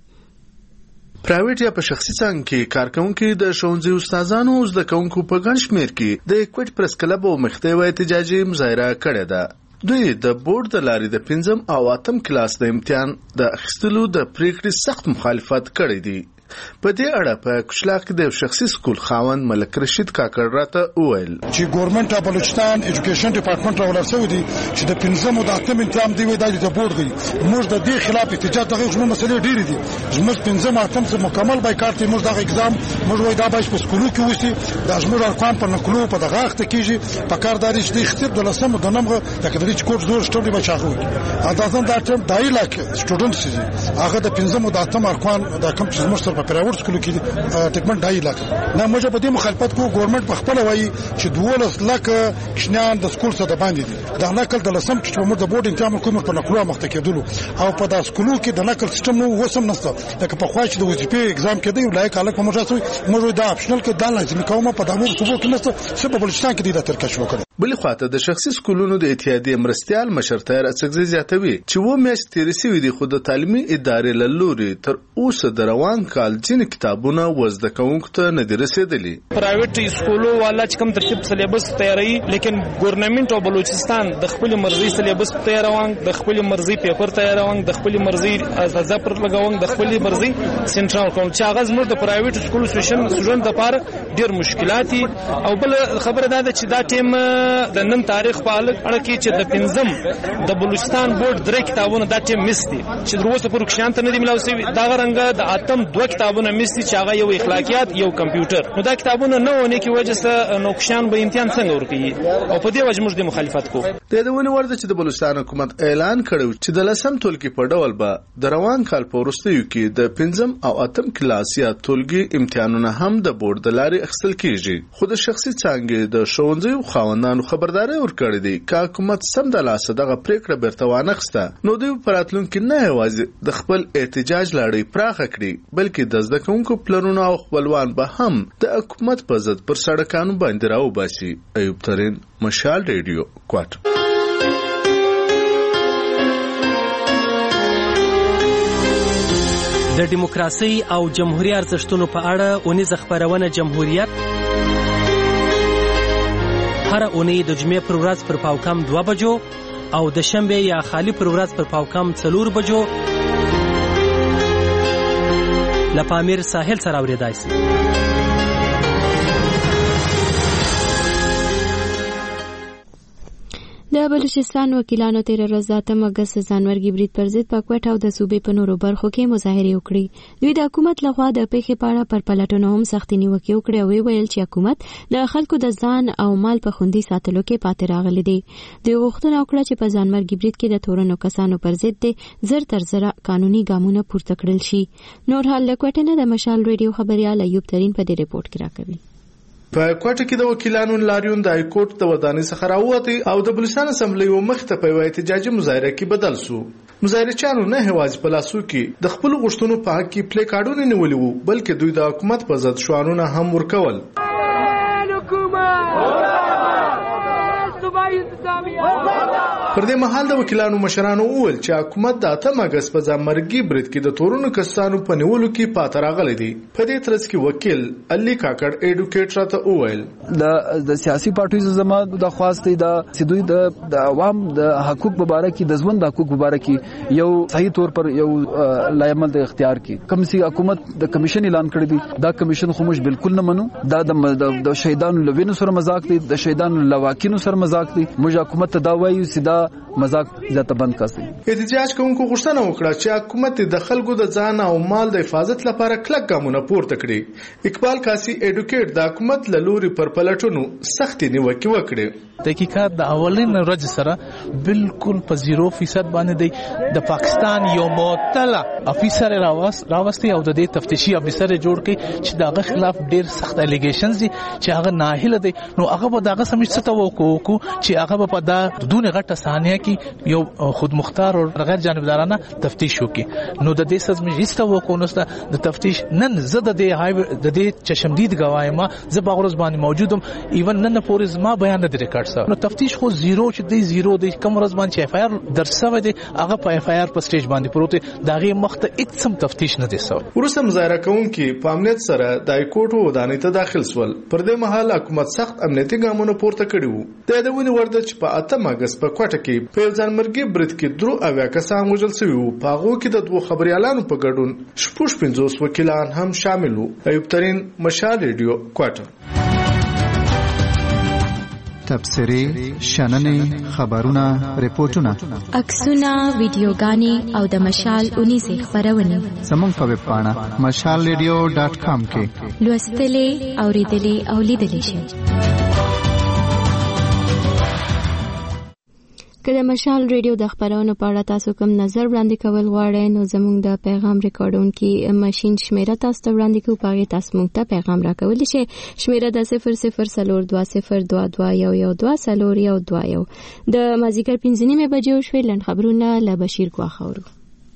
پرایویټ یا په شخصي څنګه کې کارکونکو د ښوونځي استادانو او زده کوونکو په ګڼ شمېر کې د کوټ پریس کلب او مختوی احتجاجي مظاهره کړې ده. دوی د بورډ د لارې د 5م او 8م کلاس د امتحان د اخیستلو د پریکړې سخت مخالفت کړی دی. په دې اړه په کشلاق کې د شخصي سکول خاوند ملک رشید کاکړ راته وویل چې ګورنمنت اف بلوچستان ایجوکیشن ډپارټمنټ راولرسوي دي چې د 5م او 8م امتحان دی وای د بورډ دی. موږ د دې خلاف احتجاج دغه زموږ مسلې ډېرې دي. زموږ 5م 8م څخه مکمل بایکاټ دی. موږ دغه اگزام موږ وای دا باید په سکولو کې وسی د زموږ ارقام په نقلو په دغه وخت کېږي په کار داري چې د اختیار د لسم د نمغه د کډري کوټ زور شټولې بچاغو اندازم دا ټیم دای لاک سټوډنټس دي هغه د 5م او 8م ارقام د کم چې موږ سره په پرایوټ سکول کې ټیکمن دای لاک نه موږ په دې مخالفت کو. ګورنمنت په خپل وایي چې 12 لک کشنان د سکول څخه باندې دي. د نقل د لسم چې موږ د بورډ امتحان کوم په نقلو مخته کېدلو او په د سکولو کې د نقل سیستم نو وسم نشته. لکه په خوا چې د وظیفې اگزام کې دی لایق الک موږ راسوي موږ د اپشنل کې د لازمي کومه په دمو صبح کې نشته سبب بلوچستان کې د ترکش وکړي. بل خواته د شخصي سکولونو د اتحادیې مرستيال مشرتایر اڅګزي زیاتوي چې و میاشتې تیرې شوې دي خو د تعلیمي ادارې له لوري تر اوسه د روان کال ځینې کتابونه وزده کوونکو ته نه دي رسیدلي. پرایویټ سکولو والا چې کوم ترتیب سلیبس تیاروي لیکن ګورنمنت او بلوچستان د خپل مرزي سلیبس تیاروان د خپل مرزي پیپر تیاروان د خپل مرزي ازازه پر لګاون د خپل مرزي سنټرال کاونټ چې هغه زموږ د پرایویټ سکول سټوډنټ سټوډنټ لپاره ډېر مشکلات او بل خبره ده چې دا ټیم د نن تاریخ په اړه کې چې د 5م د بلوچستان بورډ 3 کتابونه دا ټیم مستي چې دروسه پر کښان ته نه دی ملاوي دا غرنګ د 8م 2 کتابونه مستي چې هغه یو اخلاقیات یو کمپیوټر نو دا کتابونه نه ونه کې وجه سره نو کښان به امتحان څنګه ورکړي او په دې وجه موږ د مخالفت کوو. د دې ونی ورته چې د بلوچستان حکومت اعلان کړو چې د لسم ټولګي په ډول به د روان کال په وروستیو کې د 5م او 8م کلاس یا ټولګي امتحانونه هم د بورډ د لارې اخیستل کیږي. خو د شخصي څنګه د ښوونځي خاوندانو خبرداري ورکړې دي چې حکومت سم د لاسه دغه پریکړه بیرته وانخسته نو دوی په راتلونکي نه یوازې د خپل احتجاج لړۍ پراخه کړي بلکې د زده کوونکو پلانونه او خپلوان به هم د حکومت په ضد پر سړکانو باندې راوباسي. ایوب ترين مشال ریډیو کوټ. د دیموکراسي او جمهوریت ارزښتونو په اړه اونیزه خبرونه جمهوریت هر اونۍ د جمعې پر ورځ پر پاوکم 2 بجو او د شنبه یا خالی پر ورځ پر پاوکم 4 بجو لپامیر ساحل سره اوریدای شي. د بلوچستان وکیلانو 13 ورځ د 8 اگست ځانمرګي برید پر ضد په کوټه او د صوبې په نورو برخو کې مظاهرې وکړې. دوی د حکومت لخوا د پیښې په اړه پر پلټنو هم سختې نیوکې وکړې او ویل چې حکومت د خلکو د ځان او مال په خوندي ساتلو کې پاتې راغلی دی. دوی غوښتنه وکړه چې په ځانمرګي برید کې د تورنو کسانو پر ضد زر تر زر قانوني ګامونه پورته کړل شي. نور حال له کوټه نه د مشال ریډیو خبريال ایوب ترين په دې ریپورت کې راکوي. په کوټه کې د وکیلانو لاریون د هایکورټ د ودانۍ څخه راووتی او د بلوچستان اسمبلی مخته په احتجاجي مظاهره کې بدل شو. مظاهرچیانو نه هواز په لاسو کې د خپل غوښتنو په حق کې پلی کارډونه نیولي وو بلکې دوی د حکومت په ضد شعارونه هم ورکول. پر دې مهال د وکیلانو مشرانو وویل چې حکومت د 8 اگست په ځانمرګي برید کې د تورونو کسانو په نیولو کې پاتې راغلی دی. په دې ترڅ کې وکیل علي کاکړ ایډوکیټر ته وویل د سیاسي پارټیو زموږ د خواستې د سیدوی د عوام د حقوق مبارک د ژوند د حقوق مبارک یو صحیح تور پر یو لایمل د اختیار کې کوم سي حکومت د کمیشن اعلان کړی دی. دا کمیشن خو موږ بالکل نه منو. دا د شهیدانو لوینو سره مذاق دی د شهیدانو لواکینو سره مذاق دی. موږ حکومت ته دا وایو چې دا مزاق زیاته بند کړي. احتجاج کوونکو غوښتنه وکړه چې حکومت د خلکو د ځان او مال د حفاظت لپاره کلک ګامونه پورته کړي. اقبال قاسی ایډوکیټ د حکومت له لوري پر پلټونو سختي نیوکه وکړه. تحقیقات د اولین ورځ سره بالکل په 0% باندې دی. د پاکستان یو معطل افیسر راوستي او د دې تفتیشي افیسر جوړ کړي چې دغه خلاف ډیر سخت الیګیشنز دي چې هغه ناهیله دي. نو هغه به دغه سمج څه ته وکړو چې هغه په دا دونه غټه ثانیه کې یو خود مختار او غیر جانبدارانه تفتیش وکړي. نو د دې سمج هیڅ ته وکړو نو د تفتیش نن زه د دې چشمدید گوایم زه په غرض باندې موجودم. ایون نن پورې زما بیان نه ریکارډ. نو تفتیش خو زیرو چې دی زیرو دی کوم ورځ باندې اف آی آر درسوي دی هغه په اف آی آر په سټیج باندې پروت دی دغه مخته هیڅ هم تفتیش نه دی سو. ورسره مظاهره کوونکي په امنیت سره د هایکورټ ودانۍ ته داخل سول. پر دې مهال حکومت سخت امنیتي ګامونه پورته کړي وو. د یادونې ورده چې په 8 اگست په کوټه کې په ځانمرګي برید کې درو اویا کسان وژل شوي وو. په هغه کې د دوه خبريالانو په ګډون 50 وکیلان هم شامل وو. ایوب ترين، مشال ریډیو، کوټه. تبصرې، شننې، خبرونه، ریپورتونه، عکسونه، ویډیوګانې او د مشال 19 خبرونه زموږ په ویب پاڼه mashalradio.com کې لوستلې، اوریدلې او لیدلې شئ. که د مشال ریډیو د خبرونو په اړه تاسو کوم نظر وړاندې کول غواړئ نو زموږ د پیغام ریکارډونکي ماشين شمیره تاسو ته وړاندې کوو. په هغې تاسو موږ ته پیغام راکولی شئ. شمیره د 0042020112 د مازدیګر 5:30 بجې وشوې. لنډ خبرونه له بشیر ګواخ اورو.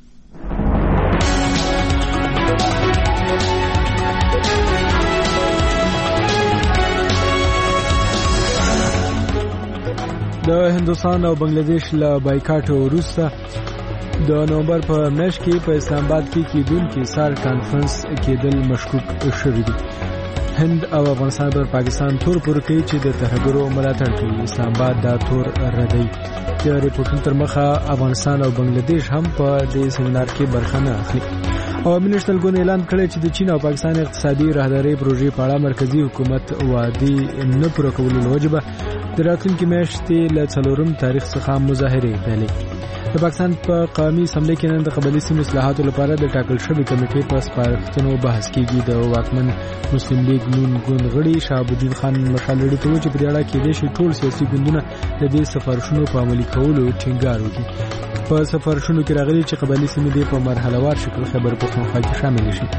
د هندوستان او بنگلاديش له بایکاټ وروسته د نومبر په میاشت کې په اسلام آباد کې کېدونکي سار کانفرنس کېدل مشکوک شوي دي. هند او افغانستان پر پاکستان تور پر کوي چې د ترهګرو ملاتړ کوي. اسلام آباد دا تور ردی. د ریپورتونو تر مخه افغانستان او بنگلاديش هم په دې سیمینار کې برخه نه اخلي. عوامي نشتل ګوند اعلان کړی چې د چین او پاکستان اقتصادي راهداري پروژې په اړه مرکزی حکومت وعده نه پوره کولو له وجبه د راتلونکي میاشتې له 4 تاریخ څخه مظاهرې پیلې. د پاکستان په قومي اسمبلی کې نن د قبایلي سیمو اصلاحاتو لپاره د ټاکل شوې کمیټې په سپارښتنو بحث کېږي. د واکمن مسلم لیگ نون ګوند غړي شهاب الدین خان مشال ریډیو ته وویل چې په دې اړه کېدای شي ټول سیاسي ګوندونه د دې سفارشونو په عملي کولو ټینګار وکړي. په سفارشونو کې راغلي چې قبایلي سیمې دې په مرحلهوار شکل خیبر پختونخوا کې شامل شي.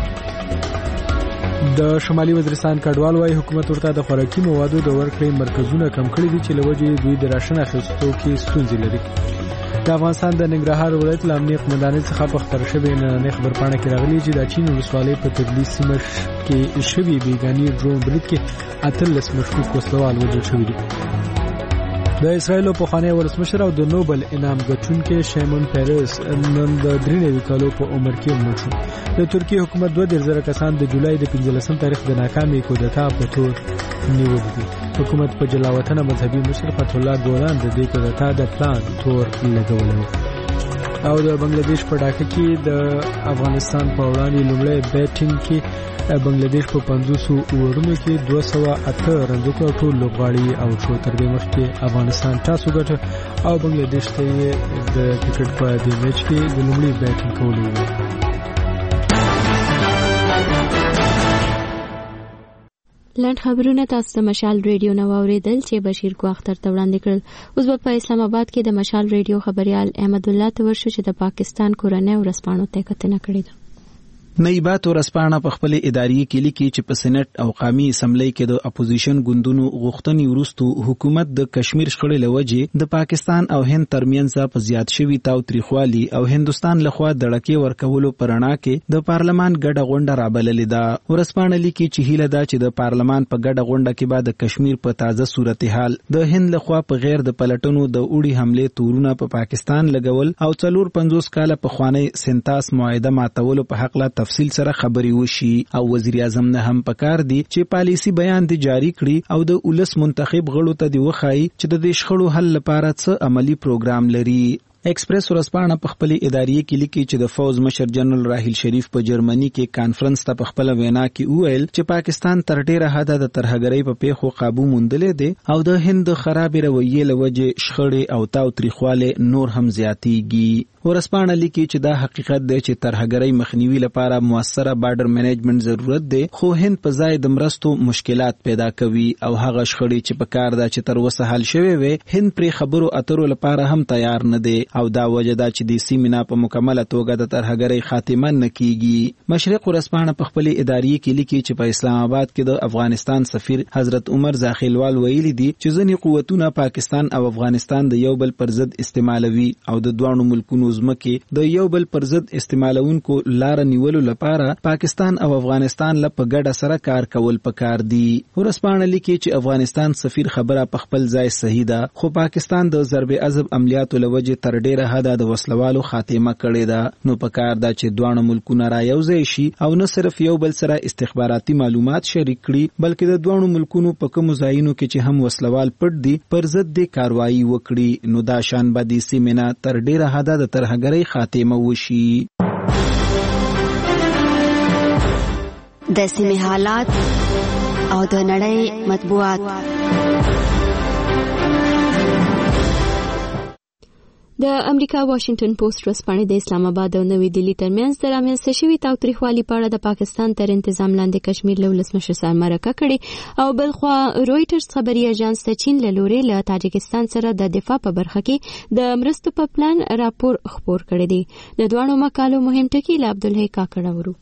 د شمالي وزیرستان کډوال وايي حکومت ورته د خوراکي موادو د ورکړې مرکزونه کم کړي دي چې لوجې دوی د راشن اخیستو کې ستونزې لري. د افغانستان د ننګرهار ولایت له امنیت قومندانۍ څخه په خبر شوې نننۍ خبرپاڼه کې راغلي چې د چین ولسوالۍ په تبلیغ سیمه کې شوي بیګاني ډرون برید کې 18 مشکوک وسلوال وژل شوي دي. د اسرایل پخوانی ولسمشر او د نوبل انعام ګټونکي شیمون پیرس نن د 93 کالو په عمر کې مړ شو. د ترکیه حکومت 2000 کسان د جولای د 15 تاریخ د ناکامې کودتا په تور نیولي دي. حکومت په جلاوطنه مذهبي مشر فتح الله ګولان د دې کودتا د پلان تور لګولی او د بنگلاديش په ډاکه کې د افغانستان په وړاندې لومړی بیټینګ کې بنگلاديش په 500 اوورونو کې 208 رنونه ټول لوبغاړي او شو. تر دې مخکې افغانستان تاسو ګټه او بنگلاديش ته د کرکټ په دې میچ کې د لومړي بیټینګ کولو وو. لنډ خبرونه تاسو ته مشال ریډیو نو اوریدل چې بشیر کو اختر ته وړاندې کړل. اوس په اسلام آباد کې د مشال ریډیو خبريال احمد الله تورشو چې د پاکستان کورنۍ ورسپانو ته کتنه کړې ده. نایبات ورسپانه په خپل اداري کې لیکي چې په سېنات او قومي اسمبلی کې د اپوزیشن ګوندونو غوښتنې وروسته حکومت د کشمیر شخړې لوجې د پاکستان او هند ترمنځ په زیات شوي تاوتریخوالي او هندستان لخوا د ډکې ورکولو پرنا کې د پارلمان ګډه غونډه رابللې ده. ورسپانه لیکي چې هیله ده چې د پارلمان په ګډه غونډه کې بعد د کشمیر په تازه صورتحال د هند لخوا په غیر د پلټنو د اوړي حمله تورونه په پاکستان لګول او 450 کاله په خوانی سنتاس معاهده ماتولو په حق لا تفصیل سره خبري وشي. او وزیر اعظم نه هم پکار دي چې پالیسی بیان دي جاری کړي او د ولس منتخب غړو ته دی وخایي چې د دې شخړو حل لپاره څه عملی پروګرام لري. ایکسپریس ورځپاڼه په خپل اداري کې لیکي چې د فوز مشر جنرال راحیل شریف په جرمني کې کانفرنس ته په خپل وینا کې وویل چې پاکستان تر ډیره حده د ترهګرۍ په پیښو قابو موندلې دي او د هند خراب رویې له وجې شخړې او تاوتریخواله نور هم زیاتېږي. ورځپاڼه لیکي چې دا حقیقت دی چې ترهګرۍ مخنیوي لپاره موثره بارډر مینجمنت ضرورت دی، خو هند په ځای د مرستو مشکلات پیدا کوي او هغه شخړې چې په کار ده چې تر اوسه حل شوي وي هند پرې خبرو اترو لپاره هم تیار نه دی او دا وجه ده چې د سیمې نه په مکمله توګه د ترهګرۍ خاتمه نه کیږي. مشرق ورځپاڼه په خپل اداري کې لیکي چې په اسلام آباد کې د افغانستان سفیر حضرت عمر زاخیلوال ویلي دي چې ځینې قوتونه پاکستان او افغانستان د یو بل پر ضد استعمالوي او د دوه ملکونو ځمکې د یو بل پر ضد استعمالونکو لار نیولو لپاره پاکستان او افغانستان له په ګډه سره کار کول پکار دي. ورځپاڼه لیکي چې افغانستان سفیر خبره په خپل ځای صحیح ده، خو پاکستان د ضرب عضب عملیاتو لوجه تر ډیره حده د وسلوالو خاتمه کړې ده. نو پکار ده چې دوه ملکونه را یوځای شي او نه صرف یو بل سره استخباراتي معلومات شریک کړي بلکې د دوه ملکونو په کوم ځایونو کې چې هم وسلوال پټ دي پر ضد د کاروایی وکړي. نو دا شان به د سیمې نه تر ډیره حده د ترهګرۍ خاتمه وشي. د سیمې حالات او د نړۍ مطبوعات. د امریکا واشنگټن پوسټ ورځپاڼه د اسلام آباد او نوې دلی ترمنځ د رامنځته شوي تاوتریخوالي په اړه د پاکستان تر انتظام لاندې کشمیر له ولسمشر سره مرکه کړې او بلخوا رويټرز خبري اژانس ته چین له لوري له تاجکستان سره د دفاع په برخه کې د مرستو په پلان راپور خپور کړی دی. د دوه مقالو مهم ټکي له عبدالحی کاکړ ورو.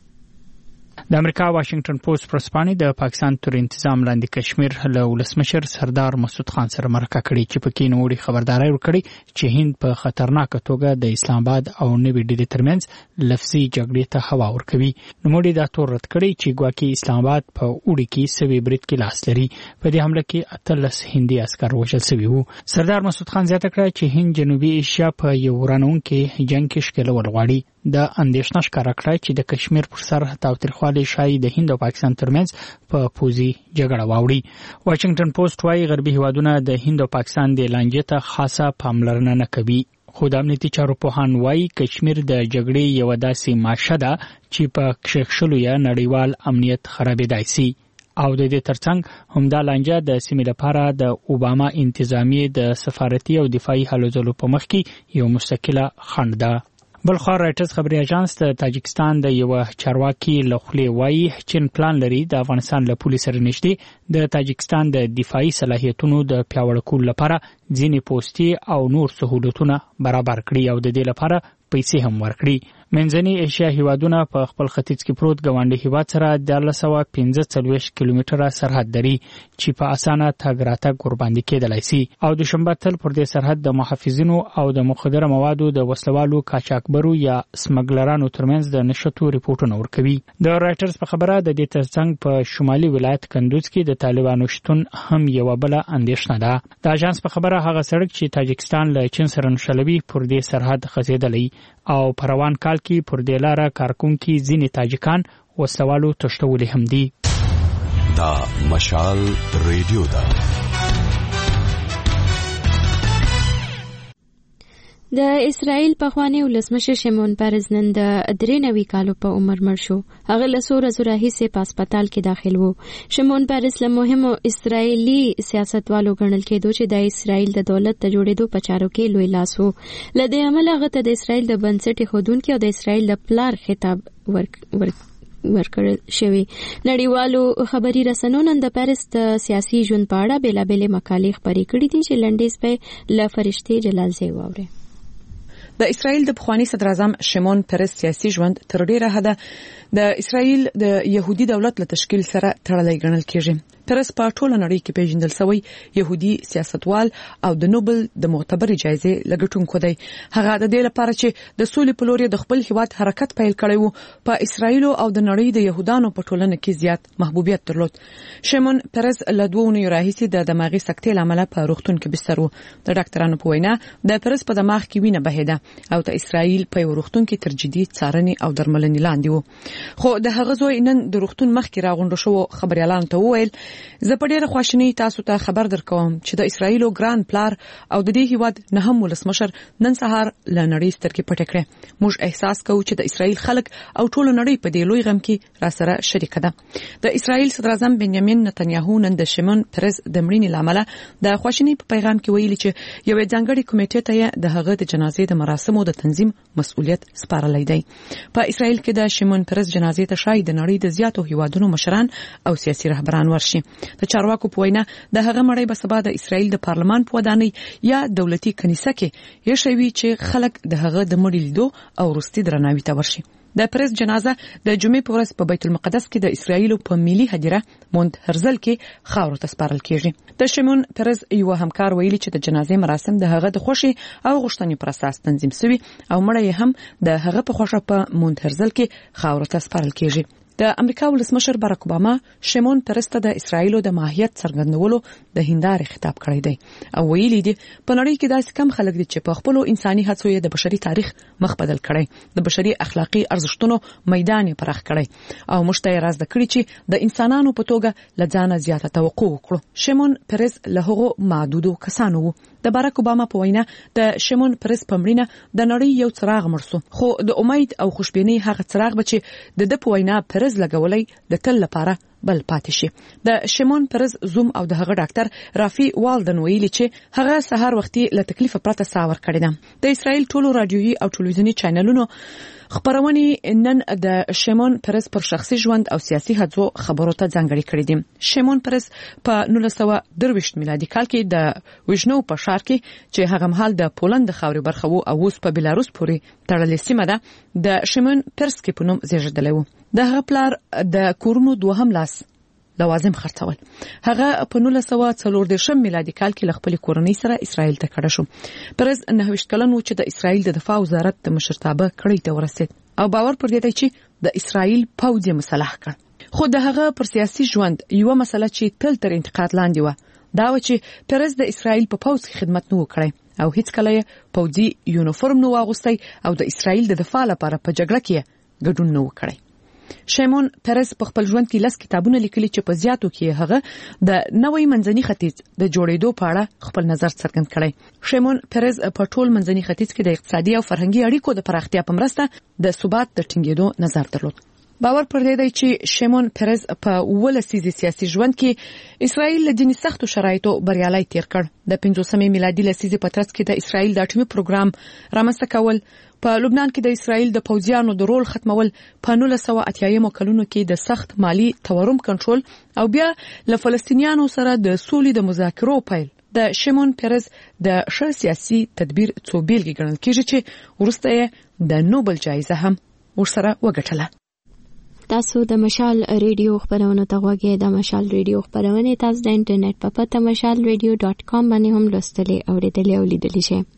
د امریکا واشنگټن پوسټ ورځپاڼه د پاکستان تر انتظام لاندې کشمیر له ولسمشر سردار مسعود خان سره مرکه کړې چې پکې نوړي خبرداري ورکړي چې هند په خطرناکه توګه د اسلام آباد او نوې ډیلی ترمنځ لفظي جګړې ته هوا ورکوي. نوړي دا تور رد کړي چې ګواکې اسلام آباد په اوړي کې سوي برید کې لاس لري. په دې حمله کې 18 هندي عسكر وژل شوي وو. سردار مسعود خان زیاته کړه چې هند جنوبي ایشیا په یو ورانونکي جنگ کې ښکېلول غواړي. د اندېښنه ښکاره کړه چې د کشمیر پر سر تاوتریخوالی شایي د هند او پاکستان ترمنځ په پوځي جګړه واوړي. واشنگټن پوسټ وايي غربي هیوادونه د هند او پاکستان د لانجې ته خاصه پاملرنه نه کوي. خو د امنیتي چارو پوهان وايي کشمیر د جګړې یو داسې ماشه ده چې په کښښلو یا نړیوال امنیت خرابېدای شي. او د دې ترڅنګ همدا لانجه د سیمې لپاره د اوباما انتظامیې د سفارتي او دفاعي هلو ځلو په مخ کې یو مستقله خنډ ده. بلخوا رایټرز خبري اژانس د تاجکستان د یو چارواکي لخوا وایي چین پلان لري د افغانستان له پولیس سره نږدې د تاجکستان د دفاعي صلاحیتونو د پیاوړي کولو لپاره ځینې پوستي او نور سہولتونه برابر کړي او د دې لپاره پیسې هم ورکړي. منځنۍ ایشیا هیوادونه په خپل ختیځ کې پروت ګاونډي هیواد سره 1345 کیلومتره سرحد لري چې په اسانه تګ راتګ ورباندې کېدلای شي او د شنبه تل پر دې سرحد د محافظینو او د مخدره موادو د وسلوالو قاچاقبرو یا سمګلرانو ترمنځ د نشټو ریپورتونه ورکوي. د رایټرز په خبره د دې ترڅنګ په شمالي ولایت کندوز کې د طالبانو شتون هم یو بل اندېښنه ده. د اژانس په خبره هغه سړک چې تاجکستان له چین سره نښلوي پر دې سرحد خزیدلی او په روان کال کې پر دې لاره کارکونکي ځینې تاجکان وسوالو تښتولي هم دي. دا مشال ریډیو ده. د اسرائیل پخوانی ولسمشر شمعون پرز نن د 93 کالو په عمر مړ شو. هغه له څو ورځو راهیسې په هسپتال کې داخل وو. شمعون پرز له مهمو اسرائیلي سیاستوالو ګڼل کېدو چې د اسرائیل د دولت د جوړېدو په چارو کې لوی لاس وو. له دې امله هغه ته د اسرائیل د بنسټ ایښودونکي او د اسرائیل د پلار خطاب ورکړل شوی. نړیوالو خبري رسنیو نن د پاریس د سیاسي ژوند په اړه بېلابېلې مقالې خپرې کړې دي چې لنډیز په له فرشتي جلالزی واوري. د اسرائیل د پخوانی صدر اعظم شمعون پرز سیاسي ژوند تر ډیره حده د اسرائیل د يهودي دولت له تشکیل سره تړلې ګڼل کېږي. پرز په ټوله نړۍ کې پیژندل شوی يهودي سیاستوال او د نوبل د معتبر جایزې لګټونکو دی. هغه د دې لپاره چې د سولې په لور د خپل هیواد حرکت پیل کړی وو په اسرائیل او د نړۍ د يهودانو په ټولنه کې زیات محبوبیت درلود. شمعون پرز له 2 اونیو راهیسې د دماغي سکتې لامل په روغتون کې بستر وو. د ډاکټرانو په وینا د پرز په دماغ کې وینه بهیده او د اسرائیل په روغتون کې تر جدي څارنې او درملنې لاندې وو. خو د هغه زوی نن د روغتون مخ کې راغونډ شو خبريالانو ته وویل زه په ډیره خواشینی تاسو ته خبر درکوم چې د اسرایل ګران پلار او د دې هیواد نه هم ولسمشر نن سهار له نړۍ سترګې پټې کړې. موږ احساس کوو چې د اسرایل خلک او ټول نړۍ په دې لوی غم کې را سره شریک ده. د اسرایل صدر اعظم بنیامین نتنیاهو نن د شمون پرز د مړینې لامل د خواشینی په پیغام کې ویلي چې یو ځانګړي کمیټې ته د هغه د جنازې د مراسمو د تنظیم مسؤلیت سپارلی دی. په اسرایل کې د شمون پرز جنازې ته شاید د نړۍ د زیاتو هیوادونو مشران او سیاسي رهبران ورشي. د چارواکو په وینا د هغه مړی به سبا د اسرایل د پارلمان په ودانۍ یا دولتي کنیسه کې یشوي چې خلک د هغه د مړي لیدو او وروستي درناوي ته ورشي. د پرز جنازه د جمعې په ورځ په بیت المقدس کې د اسرایل په ملي هدیره مونت هرزل کې خاورو ته سپارل کیږي. د شمون پرز یو همکار ویلي چې د جنازې مراسم د هغه د خوشي او غوښتنې پر اساس تنظیم شوی او مړی هم د هغه په خوښه په مونت هرزل کې خاورو ته سپارل کیږي. د امریکا ولسمشر باراک اوباما شمون پرز ته د اسرایل د ماهیت څرګندولو د هندارې خطاب کړی دی او ویلي دی په نړۍ کې داسې کم خلک دي چې په خپل انساني هڅو د بشري تاریخ مخ بدل کړي، د بشري اخلاقی ارزښتونو میدان پراخ کړي او مشته راز د کړی چې د انسانانو په توګه لځانه زیاته توقع وکړو. شمون پرز له هغو معدودو کسانو وو. د باراک اوباما په وینا د شمون پرز پمړینه د نړۍ یو څراغ مرسو، خو د امید او خوشبینۍ هغه څراغ به چې د په وینا پرز لګولې د تل لپاره بل پاتې شي. د شمون پرز زوم او د هغه ډاکټر رافي والدن ویلي چې هغه سهار وختي له تکلیف پرته ساور کړی ده. د اسرایل ټولو رادیويي او ټلویزیونی چینلونو خبرونه نن د شمون پرز پر شخصي ژوند او سیاسي هڅو خبرو ته ځانګړي کړی دي. شمون پرز په 1923 میلادي کال کې د وژنو په ښار کې چې هغه مهال د پولند خاوري برخه وو او اوس په بلاروس پورې تړلې سیمه ده د شمون پرز کې په نوم زیږیدلی وو. د هغه پلار د کورونو دوهم لاس لوازم خرڅول. هغه په 1940 میلادي کال کې له خپل کورنۍ سره اسرایل ته کډه شو. پرز 29 کلن و چې د اسرایل د دفاع وزارت د مشرتابه کړۍ ته ورسید او باور پر دې دی چې د اسرایل پوځ یې مسلح کړ. خو د هغه پر سیاسي ژوند یو مسله چې تل تر انتقاد لاندې و دا و چې پرز د اسرایل په پوځ کې خدمت نه وکړي او هیڅ کله یې پوځي یونیفورم نه واغوستی او د اسرایل د دفاع لپاره په جګړه کې ګډون نه وکړي. شمون پرز په خپل ژوند کې 10 کتابونه لیکلي چې په زیاتو کې هغه د نوې منځني ختیځ د جوړېدو په اړه خپل نظر څرګند کړی. شمون پرز په ټول منځني ختیځ کې د اقتصادي او فرهنګي اړیکو د پراختیا په مرسته د ثبات د ټینګېدو نظر درلود. باور پر دې دی چې شمون پرز په ولسیزي سیاسي ژوند کې اسرایل له ځینې سختو شرایطو بریالي تیر کړ. د 15 میلادي لسیزې په ترڅ کې د اسرایل د اټومي پروګرام رامنځته کول، په لبنان کې د اسرایل د پوځیانو د رول ختمول، په 1980 کلونو کې د سخت مالی تورم کنټرول او بیا له فلسطینیانو سره د سولې د مذاکرو پیل د شمون پرز د ښه سیاسي تدبیر څو بیلګې ګڼل کېږي چې وروسته یې د نوبل جایزه هم ورسره وګټله. تاسو د مشال ریډیو خبرونه ته غوږی د مشال ریډیو خبرونه تاسو د انټرنیټ په پته mashalradio.com باندې هم لوستلې او لیدلې او لیدلې شئ.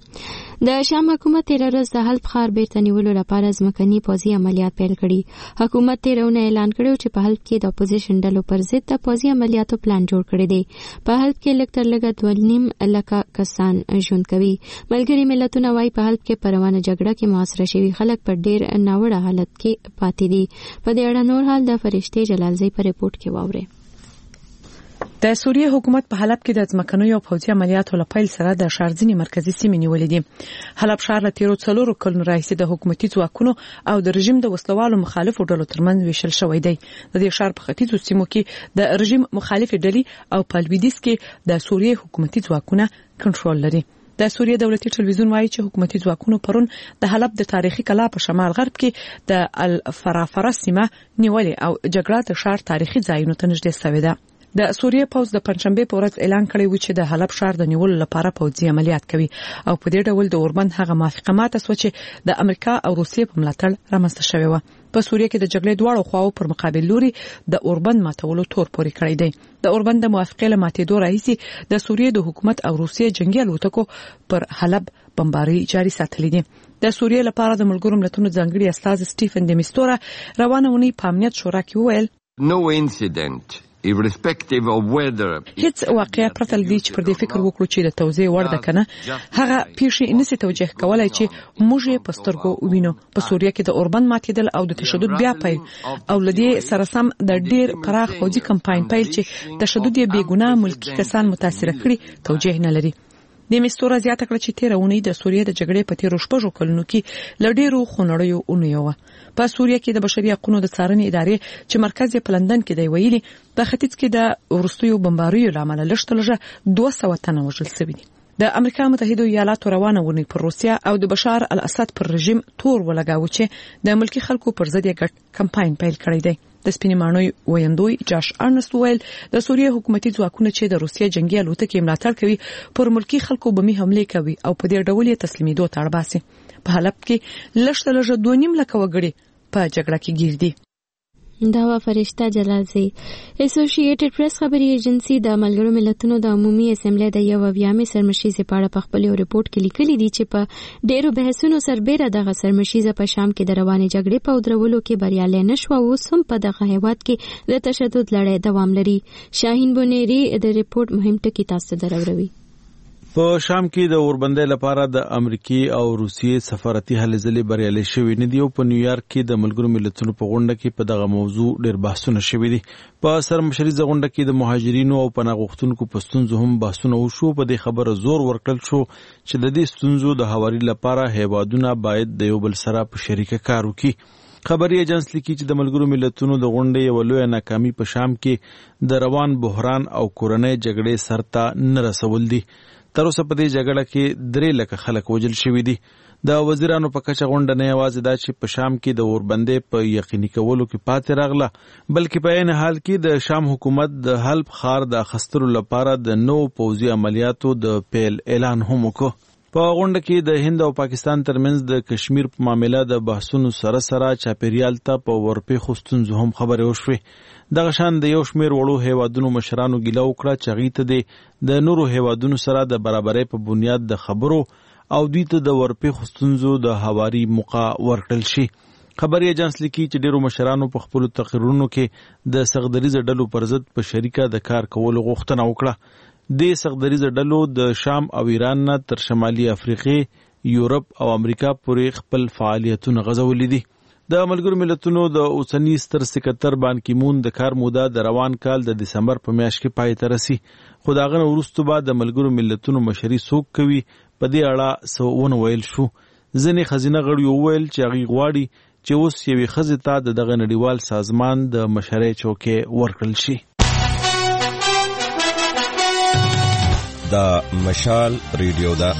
د شام حکومت تیر ورځ د حلب ښار بیرته نیولو لپاره ځمکني پوځي عملیات پیل کړي. حکومت تیرونه اعلان کړی چې په حلب کې د اپوزیشن ډلو پر ضد د پوځي عملیاتو پلان جوړ کړی دی. په حلب کې لږ تر لږه 2.5 لکه کسان ژوند کوي. ملګري ملتونه وايي په حلب کې پروانه جګړه کې محاصره شوي خلک په ډیر ناوړه حالت کې پاتې دي. په دې اړه نور حال د فرشته جلالزی په ریپورت کې واوري. د سوریه حکومت په حلب کې د ځمکنیو او پوځي عملیاتو لپاره سره د ښارځینې مرکزی سیمې نیولې دي. حلب ښار له تیرو 4 کلونو راهیسې د حکومتي ځواکونو او د رژیم د وسلوالو مخالفو ډلو ترمنځ ویشل شوی دی. د دې ښار په ختیځو سیمو کې د رژیم مخالف ډلې او په لویدیځ کې د سوریه حکومتي ځواکونه کنټرول لري. د سوریه دولتي ټلویزیون وایي چې حکومتي ځواکونو پرون د حلب د تاریخي کلا په شمال غرب کې د الفرافره سیمه نیولې او جګړه د ښار تاریخي ځایونو ته نږدې شوې ده. د سوریه پوځ د پنځشنبه په ورځ اعلان کړی و چې د حلب ښار د نیولو لپاره پوځي عملیات کوي او په دې ډول د اوربند هغه موافقه ماته شو چې د امریکا او روسیې په ملاتړ رامنځته شوی و. په سوریه کې د جګړې دواړو خواو پر مقابل لوري د اوربند ماتولو تور پوري کړی دی. د اوربند د موافقې له ماتېدو راهیسې د سوریه د حکومت او روسیې جنگي الوتکو پر حلب بمباري جاري ساتلې دي. د سوریه لپاره د ملګرو ملتونو ځانګړي استاذ سټیفن د میستورا روانه ونی په امنیت شورا کې وویل No incident هیڅ واقعیا پرته لدی چې پر دې فکر وکړو چې د توزیع وړ ده کنه هغه پیښې نسی توجیه کولای چې موږ په سترګو وینو په سوریه کې د اوربند ماتیدل او د تشدد بیا پیل او لدی سره سم د ډیر پراخ فوجي کمپاین پیل چې تشدد یې بې ګناه ملکی کسان متاثر کړي توجیه نه لري د مستوره زیاته کړ چې 13 اونۍ د سوریه د جګړې په 13 شپږو کلونو کې لډیرو خونړیو اونیو په سوریه کې د بشري حقوقو د څارنې ادارې چې مرکز یې په لندن کې دی ویلي په ختیځ کې د ورستیو بمباریو لامل لږترلږه 200 تنه وژل شوي دي د امریکا متحده ایالاتو روانه ونی پر روسیا او د بشار الاسد پر رژیم تور ولګاو چې د ملکی خلکو پر ضد یې ګډ کمپاین پیل کړی دی د سپینمانوي ویندوی جاش ارنست ویل د سوریه حکومتي ځواکونه چې د روسیا جنگي الوتکې ملاتړ کوي پر ملکی خلکو بمي حمله کوي او په دې ډول یې تسلیمیدو ته اړ باسي په حلب کې لږترلږه 2.5 لک وګړي په جګړه کې گیر دي دا وا فرشتہ جلالزی اسوسییټډ پریس خبري ایجنسی د ملګرو ملتونو د عمومي اسمبلی د یو اویامي سرمشیزه په اړه په خپل ریپورت کې لیکلي دي چې په ډیرو بحثونو سربېره د سرمشیزه په شام کې د روانې جګړې په ودرولو کې بریالي نشو او هم په دغه هیواد کې د تشدد لړۍ دوام لري. شاهین بونيري د ریپورت مهم ټکي تاسو دروي. په شام کې د اوربندۍ لپاره د امریکای او روسیې سفارتي هلې ځلې بریالي شوې نه دي او په نیویارک کې د ملګرو ملتونو په غونډه کې په دغه موضوع ډېر بحثونه شوي دي. په سرمشریزه غونډه کې د مهاجرینو او پناه غوښتونکو په ستونزو هم بحثونه وشو. په دې خبره زور ورکړل شو چې د دې ستونزو د هواري لپاره هیوادونه باید د یو بل سره په شریکه کار وکړي. خبري ایجنس لیکي چې د ملګرو ملتونو د غونډې یو لوی ناکامي په شام کې د روان بحران او کورنۍ جګړې سرته نه رسول دي. تر اوسه په دې جګړه کې 3 لک خلک وژل شوي دي. د وزیرانو په کچه غونډه نه یوازې دا چې په شام کې د اوربندۍ په یقیني کولو کې پاتې راغله بلکې په عین حال کې د شام حکومت د حلب ښار د اخیستلو لپاره د نو پوځي عملیاتو د پیل اعلان هم وکړ. په غونډه کې د هند او پاکستان ترمنځ د کشمیر په معاملې د بحثونو سره چاپیریال ته په ورپېښو ستونزو هم خبرې وشوې. دغه شان د یو شمېر وړو هیوادونو مشرانو ګیله وکړه چې هغوی ته د نورو هیوادونو سره د برابرۍ په بنیاد د خبرو او دوی ته د ورپېښو ستونزو د هواري موقع ورکړل شي. خبري ایجنس لیکي چې ډیرو مشرانو په خپلو تقریرونو کې د سغدریزه ډلو پر ضد په شریکه د کار کولو غوښتنه وکړه. د سغدریزه ډلو د شام او ایران نه تر شمالي افریقې، یورپ او امریکا پورې خپل فعالیتونه غځولي دي. د ملګرو ملتونو د اوسنی ستر سکرټر بان کی مون د کار موده د روان کال د دسمبر په میاشت کې پای ته رسي. خو دا غن وروسته بعد د ملګرو ملتونو مشري څوک کوي په دې اړه څه ویل شو. ځینې خزینه غړي وویل چې هغوی غواړي چې اوس یوې ښځې ته د دغه نړیوال سازمان د مشرۍ چوکۍ ورکړل شي. دا مشال ریډیو ده.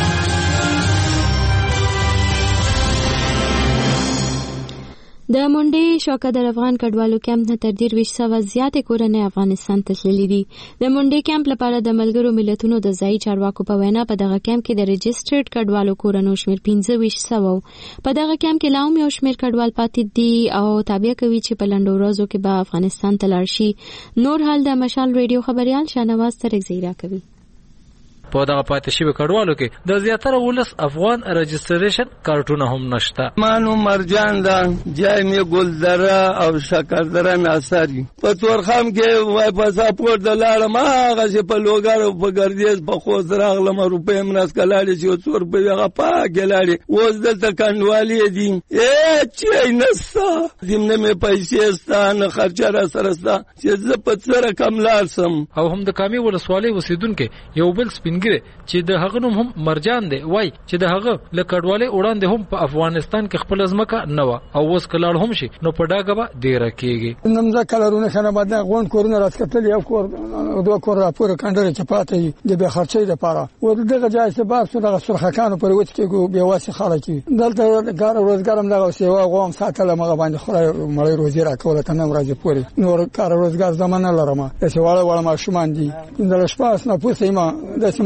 د مونډې شوکدر افغان کډوالو کیمپ نه تر 2300 زیاتې کورنۍ افغانستان ته تللي دي. د مونډې کیمپ لپاره د ملګرو ملتونو د ځایي چارواکو په وینا په دغه کیمپ کې د رجسټرډ کډوالو کورنۍ شمیر 2500 په دغه کیمپ کې لا هم یو شمیر کډوال پاتې دي او تابع کوي چې په لنډو ورځو کې به افغانستان ته لاړ شي. نور حال د مشال ریډیو خبريال شاهنواز ترکزی راکوي. په دغه پاتې شوی کډوالو کې د زیاتره ولس افغان رجستریشن کارتونه هم نشته. مانو مرجان دا جای ګلدره او شکردره ناصری په تورخم کې وای پاسپورت د لاړه ما غږ په لوګارو په ګردیز په خوځ راغله مې روپې مناس کلاړي چې څور په هغه پاګه لاړي وز دلته کندوالي دي چې نستا زمنه مې پیسې ستانه خرچه را سره ستا چې زه په سره کم لارسم. او هم د کامي ولسوالۍ اوسیدونکو یو بل چې د هغه نوم هم مرجان دی وای چې د هغه لکډوالې وړاندې هم په افغانستان کې خپل ځمکه نه و او اوس کلاړ هم شي نو په ډاګه به ډیر کېږي. نمزه کلرونه خنه باندې غون کورونه راتکتل یو کور دوه کور راپور کندره چپاته د به خرچې لپاره و دغه ځای سبب څه دغه سرخکانو پر وڅ کې به واسه خلک دلته کار روزګارم دغه سیوا غوم ساتله مغه باندې خړای مړی روزي راکوله ته نم راځي پوری نور کار روزګار زمانه لرم چې واړه ماشومان دي د شپاس نه پوسې ما د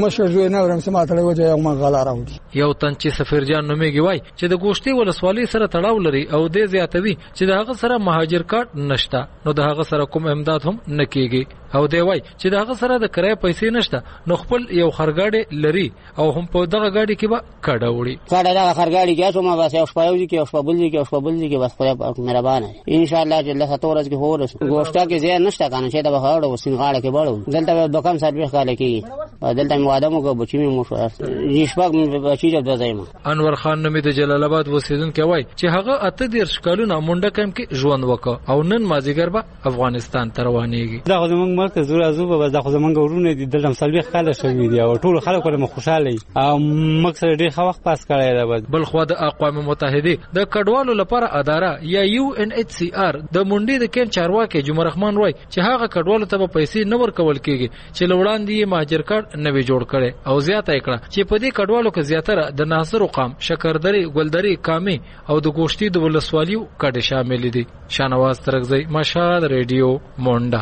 مشر جو نه ورم سماته وجه یو مغاله راوړي. یو تن چې سفیر جان نومېږي وای چې د ګوشتي ولسوالۍ سره تړاو لري او د زیاتوي چې د هغه سره مهاجر کارت نشته نو د هغه سره کوم امداد هم نکېږي او دی وای چې د هغه سره د کرای پیسې نشته نو خپل یو خرګاډي لري او هم په دغه گاډي کې به کډه وړي. کډه دا خرګاډي کې څومره بس یو شپایوي کې او شپبلځي کې او شپبلځي کې بس خدای مهربانه ان شاء الله جل ستورز کې هورس ګوشتا کې ځای نشته کنه چې دا بخاړه وسین غاړه کې بړو دلته به کم سرویس کاله کې دلته مواده مو کو بچی مو یشبق بچی د ځایما. انور خان نومې د جلال آباد اوسیدونکو وای چې هغه 18 کالونه مونډه کم کې ژوند وکړ او نن مازیګر به افغانستان ته روانېږي. دا زمونږ ملک زوره زوبه بس دا زمونږ ورونه دي دلته سلويخ کاله شوې دي او ټول خلک ورته خوشاله او مکسر ډېر وخت پاس کړی دی. بل خو د اقوام متحده د کډوالو لپاره اداره یا UNHCR د مونډې د کین چارواکي جمهور رحمان وای چې هغه کډوالو ته پیسې نه ورکول کیږي چې لوړاندې مهاجر کارت نوې جوړ کړي او زیاته کړه چې په دې کډوالو کې زیاتره د ناصر قام شکردري ګلدري کامي او د ګوشتي د ولسوالیو کډه شامل دي. شانواز ترغزی مشال ریډیو مونډا.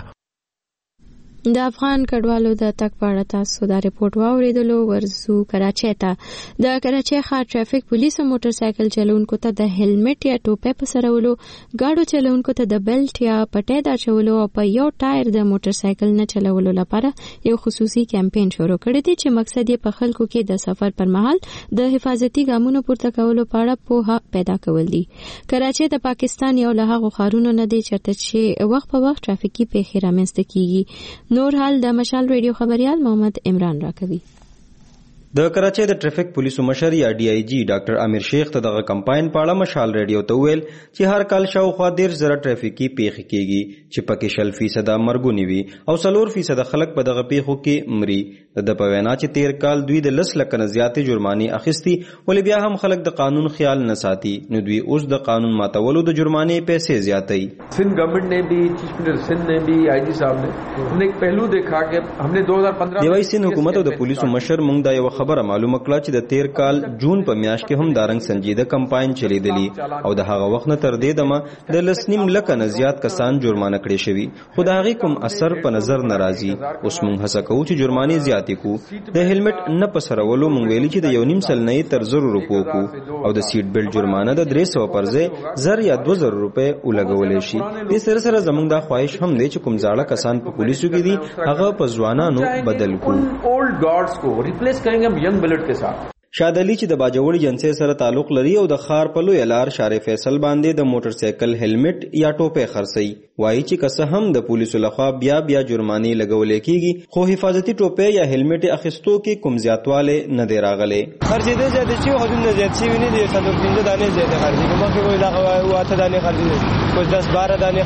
د افغان کډوالو د تک په اړه تاسو دا ریپورت واوریدلو. ورزو کراچۍ ته د کراچۍ ښار ټرافیک پولیسو موټر سایکل چلونکو ته د هلمټ یا ټوپۍ په سرولو، گاډو چلونکو ته د بیلټ یا پټۍ د اچولو او په یو ټایر د موټر سایکل نه چلولو لپاره یو خصوصي کمپاین شروع کړی دی چې مقصد یې په خلکو کې د سفر پر مهال د حفاظتي ګامونو پورته کولو په اړه پوهه پیدا کول دي. کراچۍ د پاکستان یو له هغو ښارونو نه دی چېرته چې وخت په وخت ټرافیکي پیښې رامنځته کیږي. نور حال د مشال ریډیو خبريال محمد عمران راکوي. د کراچۍ د ټریفک پولیسو مشر یا DIG ډاکټر امیر شیخ ته دغه کمپاین په اړه مشال ریډیو ته ویل چې هر کال شاوخوا 10,000 ټریفیکي پیښې کیږي چې پکې 0% مرګونی وي او 4% خلک په دغه پیښو کې مري. د په وینا چې 13 کال دوی د 10 لک نه زیاتې جرمانې اخیستي ولې بیا هم خلک د قانون خیال نه ساتي نو دوی اوس د قانون ماتولو د جرمانې پیسې زیاتوي. سندھ گورنمنٹ نے بھی چیف منسٹر سندھ نے بھی IG صاحب نے ایک پہلو دیکھا کہ ہم نے 2015 دیوای سند حکومت او د پولیسو مشر مونږ دا یو خبره معلومه کړه چې د 13 کال جون په میاشت کې هم دارنګ سنجیده کمپاین چلیدلی او د هغه وخت نه تر دې دمه د 19 لک نه زیات کسان جرمانه کړي شوی خو دا هغه کوم اثر په نظر ناراضي. اوس مونږ هڅه کوو چې جرمانې زیاتې کو. د هلمټ نه پسرولو مونږ ویلي چې د 1.5 سل نه تر 100 روپو کو او د سیټ بیلټ جرمانه د 300 پر ځای 1000 یا 2000 روپے ولګولې شي. د سره سره زمونږ د خواهش هم دی چې کوم ځاړه کسان په پولیسو کې دي هغه په ځوانانو بدل کو. اولډ گارډز کو ریپلیس کریں گے ینگ بلٹ کے ساتھ. شادلی چې د باجوړي جنسي سره تعلق لري او د خار په لوی لار شارع فیصل باندې د موټر سایکل هلمټ یا ټوپۍ خرڅي وایي چې که هم د پولیسو لخوا بیا جرمانې لګولې کیږي خو حفاظتي ټوپۍ یا هلمټ اخیستو کې کوم زیاتواله نه دی راغلی. خرڅېدل زیات شي خو نه زیات شي نه دي 15 دانې زیات خرڅي نو مخکې وایي دا واته دانې خرڅي کوم 10-12 دانې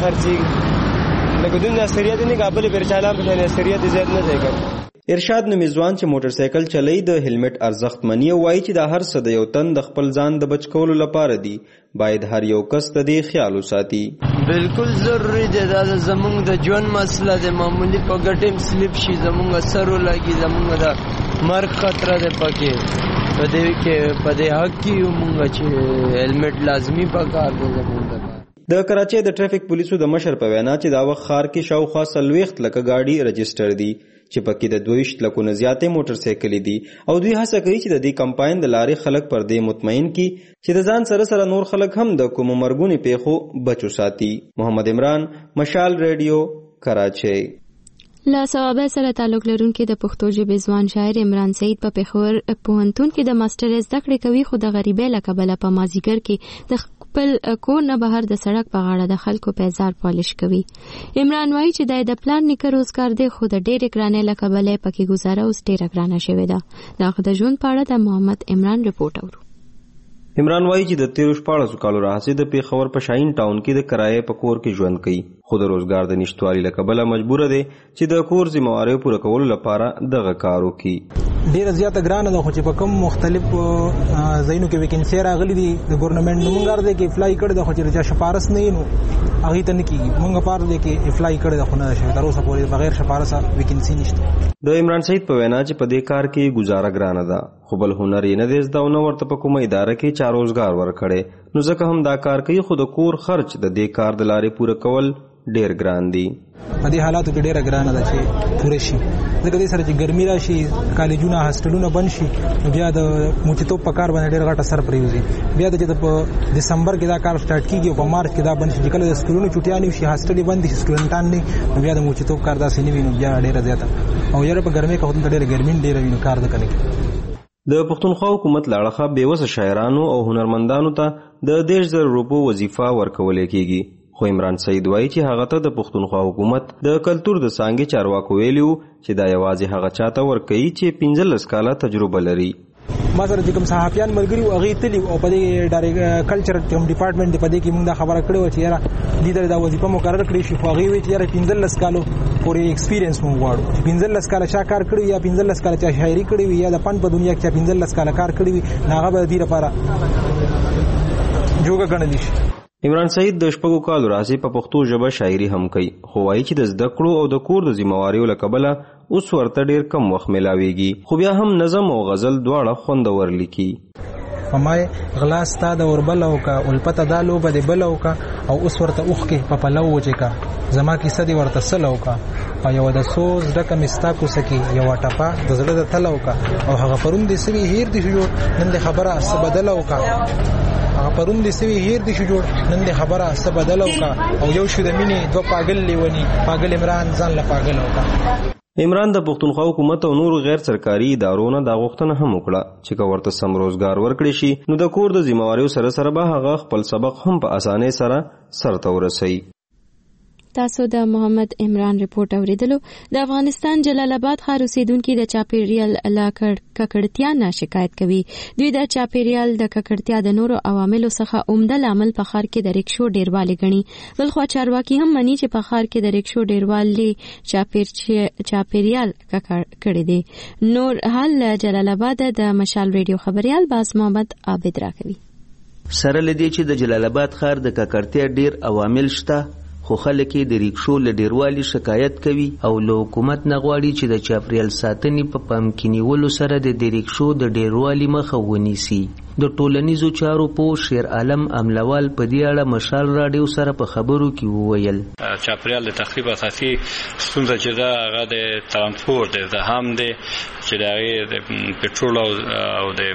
خرڅي لکه دونه اثریت نه قابل پر چالان په اثریت زیات نه ځای کوي. ارشاد نمیزوان چې موټر سایکل چلای د هلمټ ارزښت منی او وایي چې د هر څه د یو تن د خپل ځان د بچ کولو لپاره دی باید هر یو کس د دې خیال وساتي. بالکل ضروری دی دا زمونږ د ژوند مسله ده. معمولی په ګټم سلیپ شي زمونږ سر ولګي زمونږ د مرګ خطر ده پکې په دې کې په دې حق کې مونږ چې هلمټ لازمی پکار دی زمونږ. د کراچۍ د ټریفک پولیسو د مشر په وینا چې دا وخت خار کې شاوخوا 40 لک گاډي رجسٹر دي چې پکې د 22 لکو نه زیاتې موټر سایکلې دي او دوی هڅه کوي چې د دې کمپاین د لارې خلک پر دې مطمئن کی چې د ځان سره سره نور خلک هم د کوم مرګونی پیښو بچو ساتي. محمد عمران مشال ریډیو کراچۍ. لا ثوابه سره تعلق لرونکي د پښتو ژبې ځوان شاعر عمران سعید په پېښور پوهنتون کې د ماستر زده کړې کوي خو د غریبۍ له کبله په مازیګر کې د خپل کور نه بهر د سړک په غاړه د خلکو پیزار پالش کوي. عمران وایي چې د پلان نیکه روزګار دی خو د ډېرې ګرانۍ له کبله پکې گزاره اوس ډېره ګرانه شوې ده. د هغه د ژوند په اړه د محمد عمران رپورټ اورو. عمران وایي چې د 13 کالو راهیسې د پیښور په شاهین ټاون کې د کرایې په کور کې ژوند کوي خو د روزګار د نشټوالي له کبله مجبور دی چې د کور ذمہواري پوره کولو لپاره دغه کار وکړي. ډیره زیاته ګرانه ده خو چې په کوم مختلف ځایونو کې ویکنسي راغلي دي د ګورنمنت نومګار دی کې اپلای کړی ده خو چې چا شپارس نه نو هغه ته نه کیږي. مونږ پاره دی کې اپلای کړی ده خو نه شوی تر اوسه پورې بغیر شپارسه ویکنسي نشته. د عمران سعید په وینا چې په دې کار کې گزاره ګرانه ده خو بل هنر یې نه دی زده او نه ورته په کومه اداره کې چا روزګار ورکړي نو ځکه هم دا کار کوي، خو د کور خرچ د دې کار د لارې پوره کول ډیر ګران دي. په دې حالاتو کې ډیره ګرانه ده چې پوره شي، ځکه دې سره چې ګرمي راشي، کالجونه هاسټلونه بند شي، نو بیا د موچتوب په کار باندې ډیر غټه سر پریوزي. بیا د په دسمبر کې دا کار سٹارټ کیږي او په مارچ کې دا بند شي. کله د سکولونو چټیان شي، هاسټلې بند شي، سټوډنټان نه، نو بیا د موچتوب کار داسې نه ویني، بیا ډیره زیاته او یاره په ګرمي کې هوتن ډیره ګرمي ډیره ویني کار د کنه. د پښتونخوا حکومت لاړه بېوسه شاعرانو او هنرمندانو ته د 10,000 روپو وظیفه ورکول کیږي، خو عمران سعید وایي چې هغه ته د پښتونخوا حکومت د کلتور د څانګې چارواکو ویلیو چې دا یوازې هغه چاته ورکوي چې 15 کاله تجربه لري. ما سره چې کوم صحافیان ملګري او هغه تلی او په دې ډایرکټ کلچر کوم ډپارټمنټ په دې کې موږ دا خبره کړې و چې یاره لیدر دا وظیفه مقرر کړی شي، خو هغه وی چې یاره 15 کالو پورې ایکسپیرینس مو غواړو. 15 کاله چا کار کړی یا 15 کاله چا شاعري کړی وي یا د فن په دنیا کې 15 کاله کار کړی وي، هغه به دې لپاره جوګه ګڼل شي. عمران سعید د 6 کالو راځي په پښتو ژبه شاعري هم کوي، خو وایي چې د زده کړو او د کور د ذمہواریو له کبله اوس ورته ډیر کم وخت ملاويږي، خو بیا هم نظم او غزل دواړه خوندور لیکي. فمای غلا ستا د اوربل او کا الپته دا لوبه دی بل او کا او اوس ورته اوخ کې په پلو وچې کا زما کیسه دی ورته سلو کا او یو د سوز ډکه مستا کو سکی یو ټپه د زړه د تلو کا او هغه پرون دې سوي هیر دي جوړ نن د خبره څه بدل او کا هغه پرون دې سوي هیر دي جوړ نن د خبره څه بدل او کا او یو شو د مینې دوه پاگل لیونی پاگل عمران ځان له پاگل او کا. عمران د پښتونخوا حکومت او نور غیر سرکاري ادارو دا غوښتنه هم وکړه چې که ورته سم روزګار ورکړي شي نو د کور د ذمہواریو سره سره به هغه خپل سبق هم په اسانۍ سره سرته ورسوي. تاسو د محمد عمران رپورټ اوریدلو. د افغانستان جلال آباد ښار اوسیدونکو د چاپیریال ککړتیا نه شکایت کوي. دوی د چاپیریال د ککړتیا د نورو عواملو څخه عمده لامل په ښار کې د ریکشو ډیروالی ګڼي. بلخو چارواکي هم مني چې په ښار کې د ریکشو ډیروالی چاپیریال ککړ کړي دي. نور حال جلال آباد د مشال ریډیو خبريال باز محمد عابد راکوي. سره لدی چې د جلال آباد ښار د ککړتیا ډیر عوامل شته، خو خلک د ریکشو له ډیروالي شکایت کوي او له حکومت نه غواړي چې د چاپیریال ساتنې په پام کې نیولو سره د ریکشو د ډیروالي مخه ونیسي. د ټولنیزو چارو په شیر عالم املوال په دې اړه مشال راډیو سره په خبرو کې وویل چاپیریال د تخریب اساسي ستونزه چې دا هغه د ترانسپورت د زحام دی چې د پټرول او د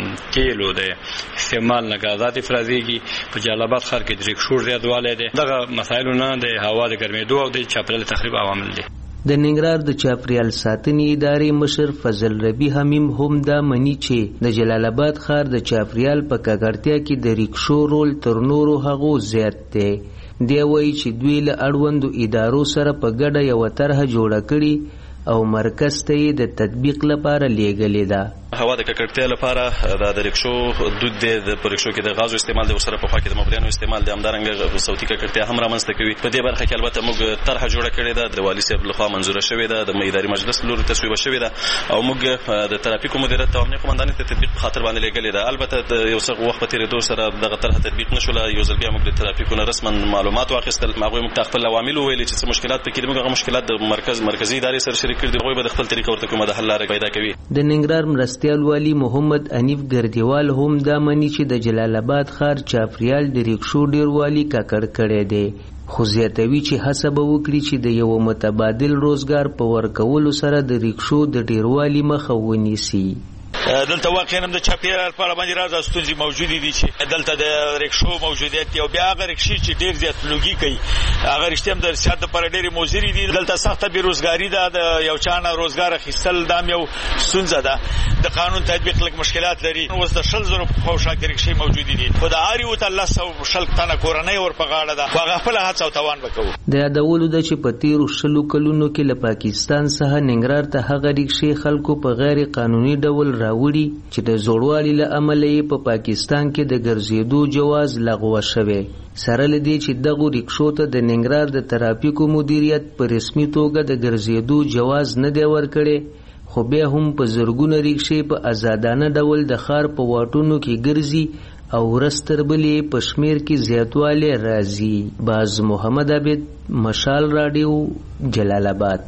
تیلو د استعمال نه غازات افرازيږي. په جلال آباد ښار کې د ریکشو زیاتوالی دی. دغه مسایلو نه د هوا د ګرمېدو او د چاپیریال تخریب عوامل دي. د ننګرهار د چاپیریال ساتنې ادارې مشر فضل ربی حمیم هم دا مني چې د جلال آباد ښار د چاپیریال په ککړتیا کې د ریکشو رول تر نورو هغو زیات دی. دی وایي چې دوی له اړوندو ادارو سره په ګډه یوه طرحه جوړه کړي او مرکز ته یې د تطبیق لپاره لیږلې ده. هوا د ککړتیا لپاره د ریکشو دود دی. د ریکشو کې د غازو استعمال د ورسره په خوا کې د مبریانو استعمال د همدارنګه صوتي ککړتیا هم رامنځته کوي. په دې برخه کې البته موږ طرحه جوړه کړې ده، د والي صاحب لخوا منظوره شوې ده، د اداري مجلس لوري تصویب شوې ده او موږ د ترافیکو مدیریت او امنیت قومندانۍ ته تطبیق په خاطر باندې لګلې ده. البته یو څه وخت په تیریدو سره دغه طرحه تطبیق نشوله. یو ځل بیا موږ د ترافیکو نه رسما معلومات واخیستل. هغوی موږ ته خپل عوامل وویل چې څه مشکلات پکې دي. موږ هغه مشکلات د مرکزي ادارې سره شریک کړي دي. هغوی به د خپل طریقه ورته کومه د حل لارې پیدا کوي. د ننګرهار مرستیال والي محمد انیف ګردیوال هم دا مني چې د جلال آباد ښار چاپیریال د ریکشو ډیروالي ککړ کړی دی، خو زیاتوي چې هڅه به وکړي چې د یو متبادل روزګار په ورکولو سره د ریکشو د ډیروالي مخه ونیسي. دلته واقعا هم د چاپیریال په اړه باندې راز ستونزې موجودې دي چې دلته د ریکشو موجودیت او بیا هغه رکشي چې ډیر زیات لوګي کوي هغه رښتیا هم د سیاست لپاره ډېرې مضرې دي. دلته سخته بېروزګاري ده، د یو چا نه روزګار اخیستل دا هم یو ستونزه ده. د قانون تطبیق لږ مشکلات لري. اوس د 100,000 په خوا کې رکشي موجودې دي، خو د هر یو ته 100 تنه کورنۍ ور په غاړه ده، خو هغه خپله هڅه او توان به کوو. د یادولو ده چې په تېرو 100 کلونو کې له پاکستان څخه ننګرهار ته هغه رکشې خلکو په غیر قانوني ډول راوړي چې د زوړوالي له امله یې په پاکستان کې د ګرځېدو جواز لغوه شوی. سره له دې چې دغو ریکشو ته د ننګرهار د ترافیکو مدیریت په رسمي توګه د ګرځېدو جواز نه دی ورکړی، خو بیا هم په زرګونه ریکشې په آزادانه ډول د ښار په واټونو کې ګرځي او ورځ تر بلې په شمېر کې زیاتوالی راځي. باز محمد عابد، مشال راډیو، جلال آباد.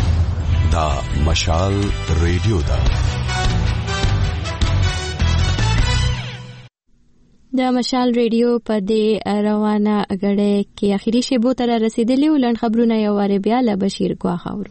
دا مشال ریډیو ده. د مشال ریډیو په دې روانه غړې کې اخیری شیبو تر رسیدلی ولن خبرونه یو واره بیا له بشیر ګواخ اورو.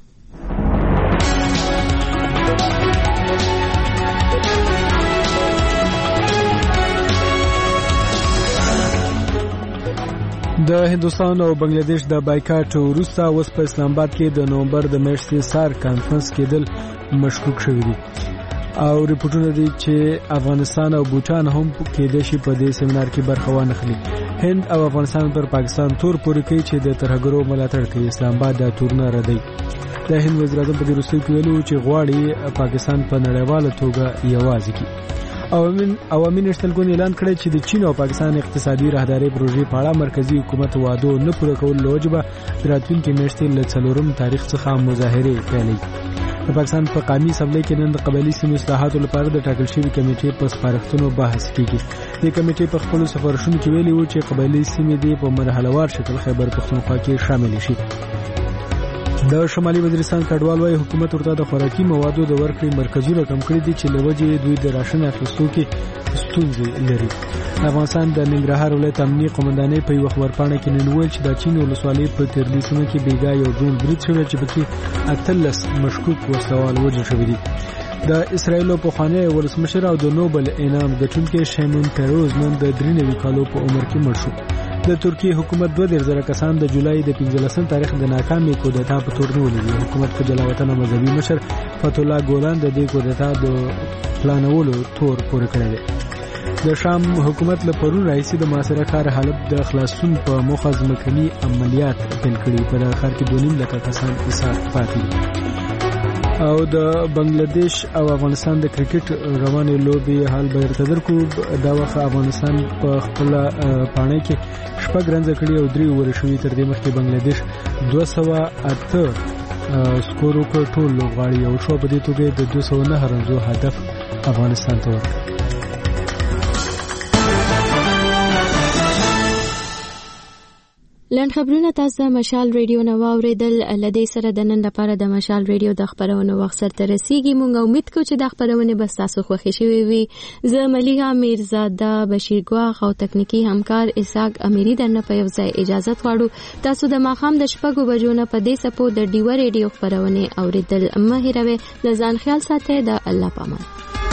د هندوستان او بنگلاديش د بایکاټ وروسته اوس په اسلام آباد کې د نومبر د میاشتې سار کانفرنس کېدل مشکوک شوی دي او ریپورتونه دي چې افغانستان او بوتان هم کېدای شي په دې سیمینار کې برخه وانخلي. هند او افغانستان پر پاکستان تور پورې کوي چې د ترهګرو ملاتړ کوي. اسلام آباد د تورونه ردی. د هند وزیر اعظم په دې وروستي کې ویلو چې غواړي پاکستان په نړیواله توګه یوازې کړي. عوامي نېشنل ګوند اعلان کړی چې د چین او پاکستان اقتصادي راهداري پروژې په اړه مرکزی حکومت وعده نه پوره کول لوجبه راتلونکي میاشتې له 4 تاریخ څخه مظاهره پیلوي. د پاکستان په قومي اسمبلی کې نن د قبایلی سیمو اصلاحاتو لپاره د ټاکل شوی کمیټې په سپارښتنو بحث کیږي. د کمیټې په خپل سفارشونو کې ویلي وو چې قبایلی سیمې دې په مرحلهوار شکل خیبر پختونخوا کې شامل شي. د شمالي وزیرستان کډوال وايي حکومت ورته د خوراکي موادو د ورکړې مرکزونه کم کړي دي چې لوجه دوی د راشن اخیستو کې ستونزې لري. افغانستان د ننګرهار ولایت امنیه قومندانۍ په یو خبرپاڼه کې نن ویل چې د چین ولسوالۍ په تیرلی سیمه کې بیګا یو ډرون برید شوی چې پکې 18 مشکوک وسلوال وژل شوي دي. د اسرایل په خانه ولسمشر او د نوبل انعام ګټونکي شیمون پیروز نن د 93 کالو په عمر کې مړ شو. د ترکیه حکومت 2000 کسان د جولای د 15 تاریخ د ناکامې کودتا په تور نیولي دي. حکومت په جلاوطن او مذهبي مشر فتح الله ګولان د دې کودتا د پلانولو تور پورې کړی دی. د شام حکومت له پرون راهیسې د معاصره ښار حلب د خلاصون په موخه ځمکني عملیات پیل کړي. په دغه ښار کې 2.5 لکه کسان ایسار پاتې دي. او د بنگلاديش او افغانستان د کرکټ روانې لوبې حال به درته درکو. دا وخت افغانستان په خپل پاڼه کې 6 رنز کړي او 3 اوور شوي. تر دې مخکې بنگلاديش 208 سکور وکړ. ټول لوبغاړي او شو په دې توګه د 209 رنزو هدف افغانستان ته ورکړ. لنډ خبرونه تاسو مشال ریډیو نو اوریدل. لدې سره د نن لپاره د مشال ریډیو د خبرونو وخت سره ترسيږي. مونږ امید کوو چې د خبرونه به تاسو خوښ شي وي. زه ملیحه میرزاده بشیر ګواخ او تکنیکی همکار اسحاق امیری درنه په یو ځای اجازه غواړو. تاسو د ماخام د 6 بجو نه په دې سپو د ډیو ریډیو خبرونه اوریدل مه هیروئ. لزان خیال ساتئ. د الله پامان.